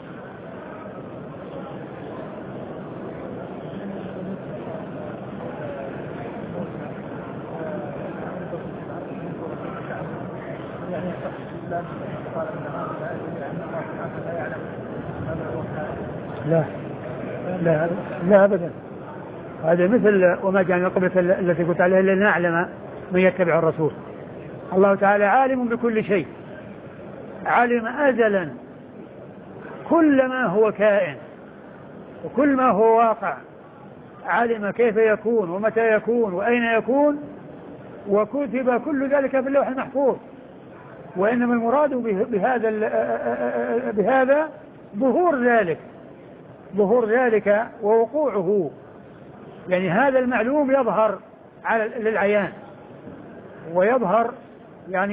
لا لا لا أبدا، هذا مثل وما كان القبلة التي قلت عليها إلا نعلم من يتبع الرسول. الله تعالى عالم بكل شيء، علم أزلا كل ما هو كائن وكل ما هو واقع، علم كيف يكون ومتى يكون وأين يكون، وكتب كل ذلك في اللوح المحفوظ. وإنما المراد بهذا بهذا ظهور ذلك ظهور ذلك ووقوعه، يعني هذا المعلوم يظهر على للعيان ويظهر يعني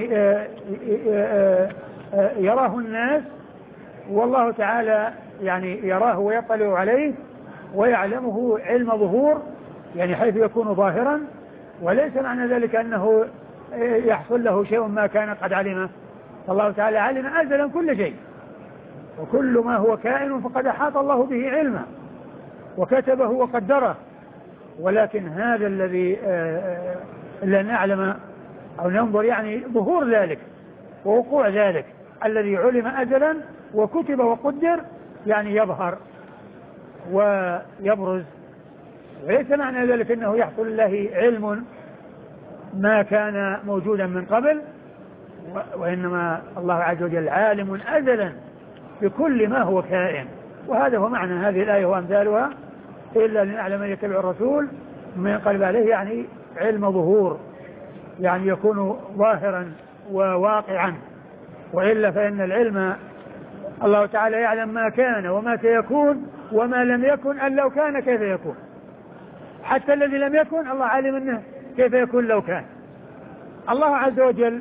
يراه الناس، والله تعالى يعني يراه ويطلع عليه ويعلمه علم ظهور، يعني حيث يكون ظاهرا. وليس معنى ذلك أنه يحصل له شيء ما كان قد علمه، فالله تعالى علم أزلا كل شيء، وكل ما هو كائن فقد أحاط الله به علما وكتبه وقدره. ولكن هذا الذي لا نعلم أو ننظر يعني ظهور ذلك ووقوع ذلك الذي علم أزلا وكتب وقدر، يعني يظهر ويبرز. وليس معنى ذلك أنه يحصل له علم ما كان موجودا من قبل، وإنما الله عز وجل عالم أزلا بكل ما هو كائن. وهذا هو معنى هذه الآية وأمثالها، إلا لنعلم من يتبع الرسول من ينقلب عليه، يعني علم ظهور، يعني يكون ظاهرا وواقعا. وإلا فإن العلم الله تعالى يعلم ما كان وما سيكون وما لم يكن أن لو كان كيف يكون. حتى الذي لم يكن الله عالم منه كيف يكون لو كان. الله عز وجل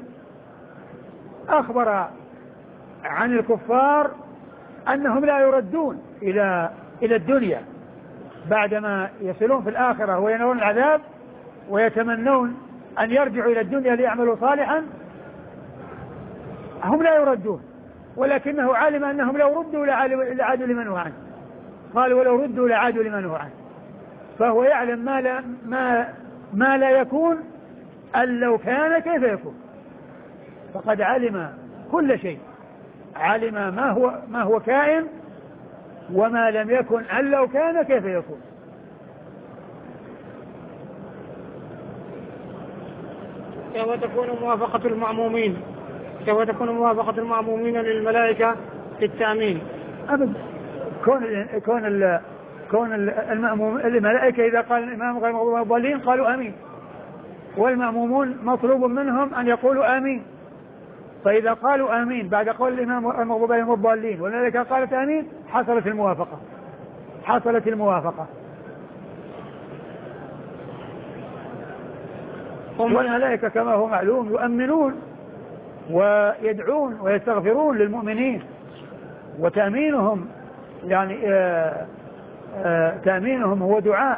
أخبر عن الكفار أنهم لا يردون إلى إلى الدنيا بعدما يصلون في الآخرة وينالون العذاب ويتمنون أن يرجعوا إلى الدنيا ليعملوا صالحا، هم لا يردون، ولكنه علم أنهم لو ردوا لعادوا لمن هو عنه. قال ولو ردوا لعادوا لمن هو عنه. فهو يعلم ما لا, ما, ما لا يكون أن لو كان كيف يكون، فقد علم كل شيء، علم ما هو, ما هو كائن وما لم يكن أن لو كان كيف يكون. كيف تكون موافقة المأمومين كيف تكون موافقة المأمومين للملائكة في التأمين؟ أبدا. كون ال كون ال كون المأموم الملائكة إذا قال الإمام غير المغضوب عليهم الضالين قالوا آمين، والمأمومون مطلوب منهم أن يقولوا آمين. فإذا قالوا آمين بعد قول الإمام المغضوب عليهم الضالين والملائكة قالت آمين حصلت الموافقة حصلت الموافقة والملائكة كما هو معلوم يؤمنون ويدعون ويستغفرون للمؤمنين، وتأمينهم يعني آآ آآ تأمينهم هو دعاء.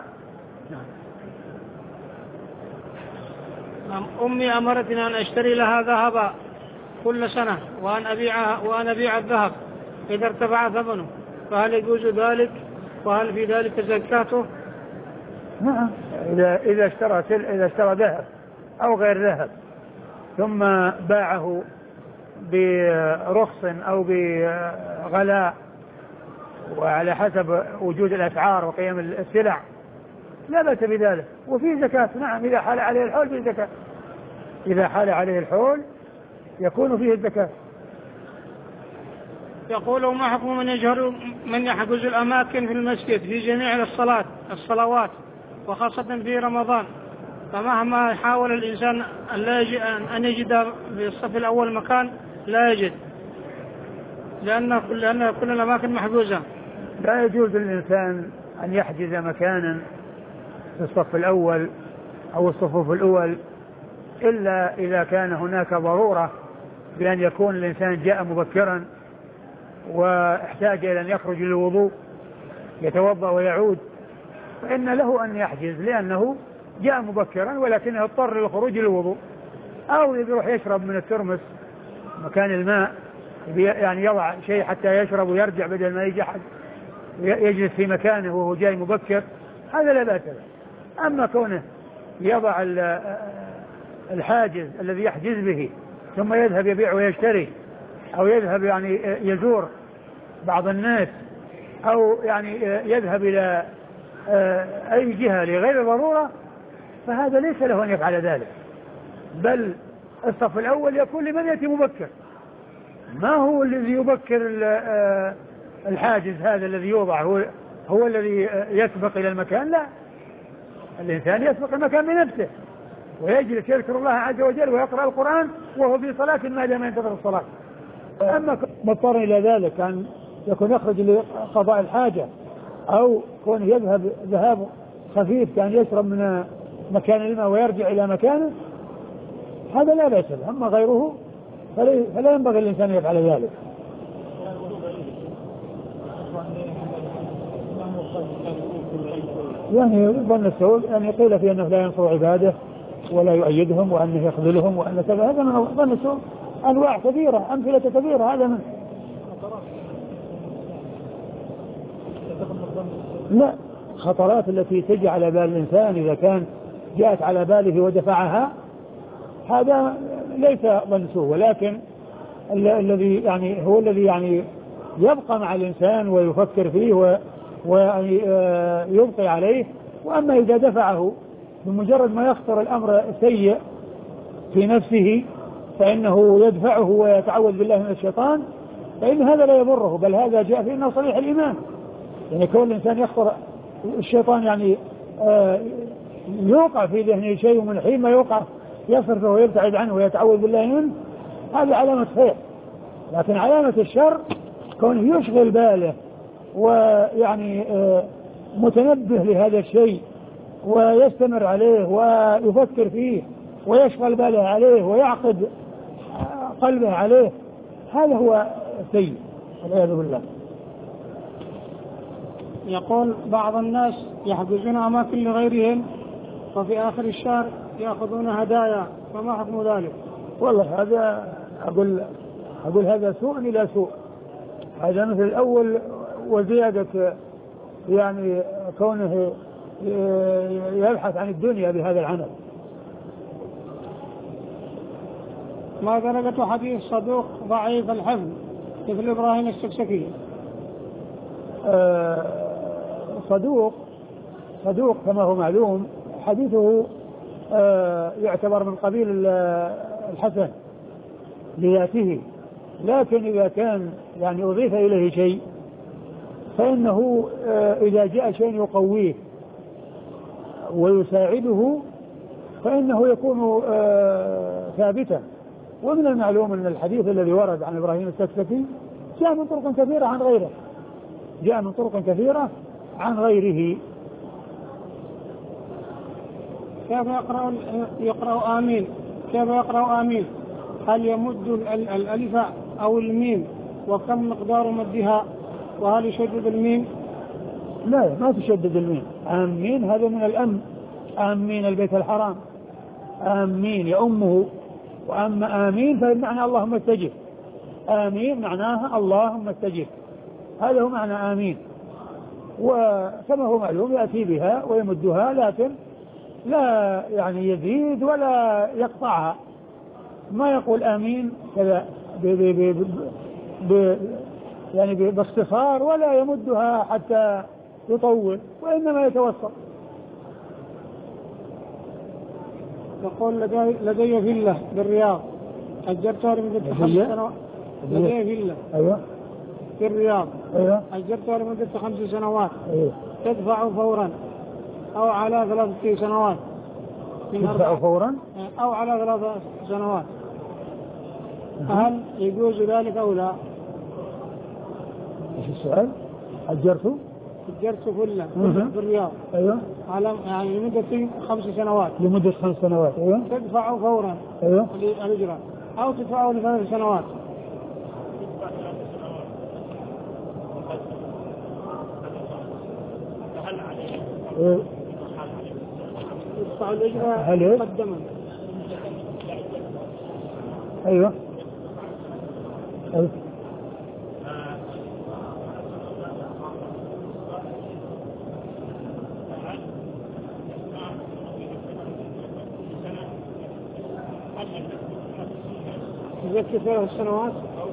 أمي أمرتني أن أشتري لها ذهبا كل سنة وأن أبيع وأن أبيع الذهب إذا ارتفع ثمنه، فهل يجوز ذلك؟ وهل في ذلك زكاته؟ نعم، إذا إذا اشترى إذا اشترى ذهب أو غير ذهب ثم باعه برخص أو بغلاء وعلى حسب وجود الأسعار وقيم السلع لا بأس بذلك، وفيه زكاة. نعم، إذا حال عليه الحول فيه زكاة، إذا حال عليه الحول يكون فيه الزكاة. يقول ما حكم من يجهر من يحجز الأماكن في المسجد في جميع الصلاة الصلوات وخاصة في رمضان، فمهما حاول الإنسان أن, لا يجد أن يجد في الصف الأول مكان لا يجد، لأن كل, لأن كل الأماكن محجوزة. لا يجوز للإنسان أن يحجز مكانا في الصف الأول أو الصفوف الأول إلا إذا كان هناك ضرورة بأن يكون الإنسان جاء مبكرا واحتاج إلى أن يخرج للوضوء يتوضأ ويعود، فإن له أن يحجز لأنه جاء مبكرا ولكنه اضطر للخروج للوضوء، أو يروح يشرب من الترمس مكان الماء، يعني يضع شيء حتى يشرب ويرجع بدل ما يجي أحد يجلس في مكانه وهو جاي مبكر، هذا لا بأس به. أما كونه يضع الحاجز الذي يحجز به ثم يذهب يبيع ويشتري، أو يذهب يعني يزور بعض الناس، أو يعني يذهب إلى أي جهة لغير ضرورة، فهذا ليس له أن يفعل ذلك، بل الصف الأول يكون لمن يأتي مبكر، ما هو الذي يبكر الحاجز هذا الذي يوضع هو, هو الذي يسبق إلى المكان، لا، الإنسان يسبق المكان بنفسه ويجلس يذكر الله عز وجل ويقرأ القرآن وهو في صلاة ما دام ينتظر الصلاة. أما مضطر إلى ذلك أن يكون يخرج لقضاء الحاجة أو كون يذهب ذهاب خفيف كان يشرب من مكان الماء ويرجع إلى مكانه، هذا لا بأس به. أما غيره فلا ينبغي الإنسان يفعل ذلك. يعني ظن السوء يعني قيل في أنه لا ينصر عباده ولا يؤيدهم وأنه يخذلهم وأن كذا، هذا من ظن السوء أنواع كثيرة، أمثلة كثيرة، هذا من لا خطرات التي تجي على بال الإنسان إذا كان جاءت على باله ودفعها، هذا ليس ظن سوء، ولكن الذي يعني هو الذي يعني يبقى مع الإنسان ويفكر فيه ويبقي عليه. وأما إذا دفعه بمجرد ما يخطر الأمر سيء في نفسه فإنه يدفعه ويتعوذ بالله من الشيطان، فإن هذا لا يضره، بل هذا جاء في إنه صريح الإيمان. يعني كل الإنسان يخطر الشيطان يعني آه يوقع في ذهنه شيء، من حين ما يوقع يصرفه ويبتعد عنه ويتعوذ بالله منه، هذا علامة خير. لكن علامة الشر كونه يشغل باله ويعني آه متنبه لهذا الشيء ويستمر عليه ويفكر فيه ويشغل باله عليه ويعقد قلبه عليه، هذا هو سيء والعياذ بالله. يقول بعض الناس يحجزون أماكن لغيرهم وفي آخر الشهر يأخذون هدايا، فما حكم ذلك؟ والله هذا أقول أقول هذا سوء إلى سوء، هذا مثل الأول وزيادة يعني كونه يبحث عن الدنيا بهذا العمل. ما درجة حديث صدوق ضعيف الحفظ مثل إبراهيم السكسكي؟ آه صدوق صدوق كما هو معلوم حديثه آه يعتبر من قبيل الحسن لذاته، لكن إذا كان يعني أضيف إليه شيء فإنه آه إذا جاء شيء يقويه ويساعده فإنه يكون آه ثابتا. ومن المعلوم أن الحديث الذي ورد عن إبراهيم السكسكي جاء من طرق كثيرة عن غيره جاء من طرق كثيرة عن غيره. كيف يقرأ يقرأ آمين؟ كيف يقرأ آمين؟ هل يمد الألف أو الميم؟ وكم مقدار مدها؟ وهل يشدد الميم؟ لا، ما تشدد الميم. آمين هذا من الأم، آمين البيت الحرام، آمين يأمه. وأما آمين فمعنى اللهم استجب، آمين معناها اللهم استجب، هذا هو معنى آمين. وكما هو معلوم يأتي بها ويمدها، لكن لا يعني يزيد ولا يقطعها، ما يقول آمين كذا ب ب ب ب يعني باختصار، ولا يمدها حتى يطول، وإنما يتوسط. يقول لدي, لدي فيلا بالرياض أجرتها لمدة خمس سنوات. لدي فيلا أيوة في الرياض أيوة أجرتها لمدة خمس سنوات أيوة. تدفع فورا أو على ثلاث سنوات، تدفع فورا أو على ثلاث سنوات. هل يجوز ذلك أو لا؟ ايش السؤال؟ أجرته؟ أجرته كله في الرياض. أيوه. على يعني لمدة خمس سنوات. لمدة خمس سنوات. أيوه. تدفعه فورا. أيوه. الأجرة أو تدفعه لثلاث سنوات. إيه. يدفع الأجرة مقدما. أيوه. أيوه. يزكي ثلاث سنوات.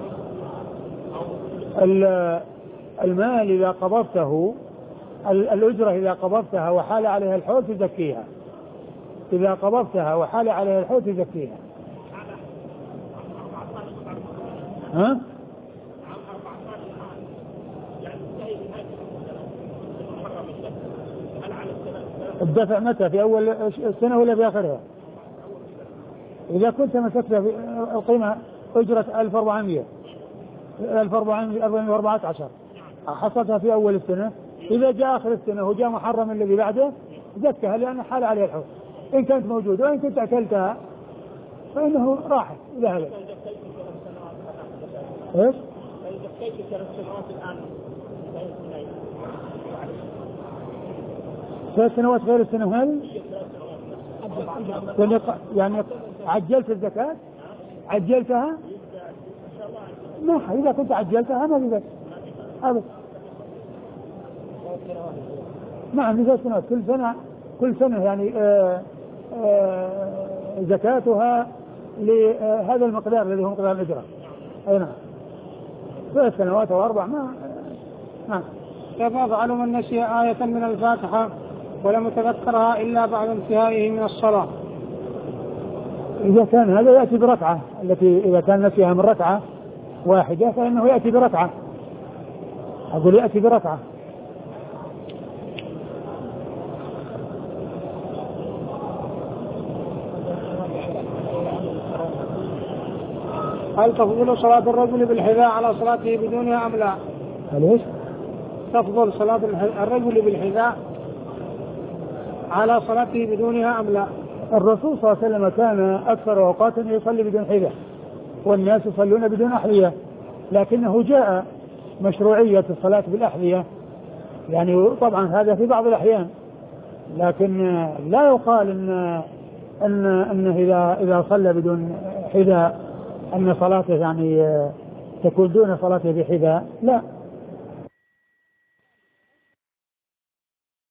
المال إذا قبضته، الأجرة إذا قبضتها وحال عليها الحول تزكيها. إذا قبضتها وحال عليها الحول تزكيها. ها؟ الدفع متى؟ في أول السنة ولا في آخرها؟ إذا كنت مسكت في القيمة أجرة ألف وأربعمائة ألف وأربعمائة وأربعة عشر حصلتها في أول السنة، إذا جاء آخر السنة وجاء محرم الذي بعده زكها لأن حال عليه الحول إن كانت موجودة، وإن كنت أكلتها فإنه راحت إلى هذا. إيش؟ ثلاث سنوات غير السنة هذه؟ يعني عجلت الزكاة؟ عجلتها؟ ما إذا كنت عجلتها ما بذلك أبدا. نعم ثلاث سنوات، كل سنة كل سنة يعني آآ آآ زكاتها لهذا المقدار الذي هو مقدار الأجرة. أي نعم. ثلاث سنوات أو أربع ما نعم. كيف يفعل من نسي آية من الفاتحة ولم يتذكرها إلا بعد انتهائه من الصلاة؟ إذا كان هذا يأتي بركعة، التي إذا كان نسيها من ركعة واحدة فإنه يأتي بركعة. أقول يأتي بركعة. هل تفضل صلاة الرجل بالحذاء على صلاته بدونها أم لا؟ هل إيش؟ تفضل صلاة الرجل بالحذاء على صلاته بدونها أم لا؟ الرسول صلى الله عليه وسلم كان أكثر أوقات يصلي بدون حذاء والناس يصلون بدون أحذية، لكنه جاء مشروعية الصلاة بالأحذية، يعني طبعا هذا في بعض الأحيان، لكن لا يقال إن أن أنه إذا إذا صلى بدون حذاء أن صلاته يعني تكون دون صلاته بحذاء، لا،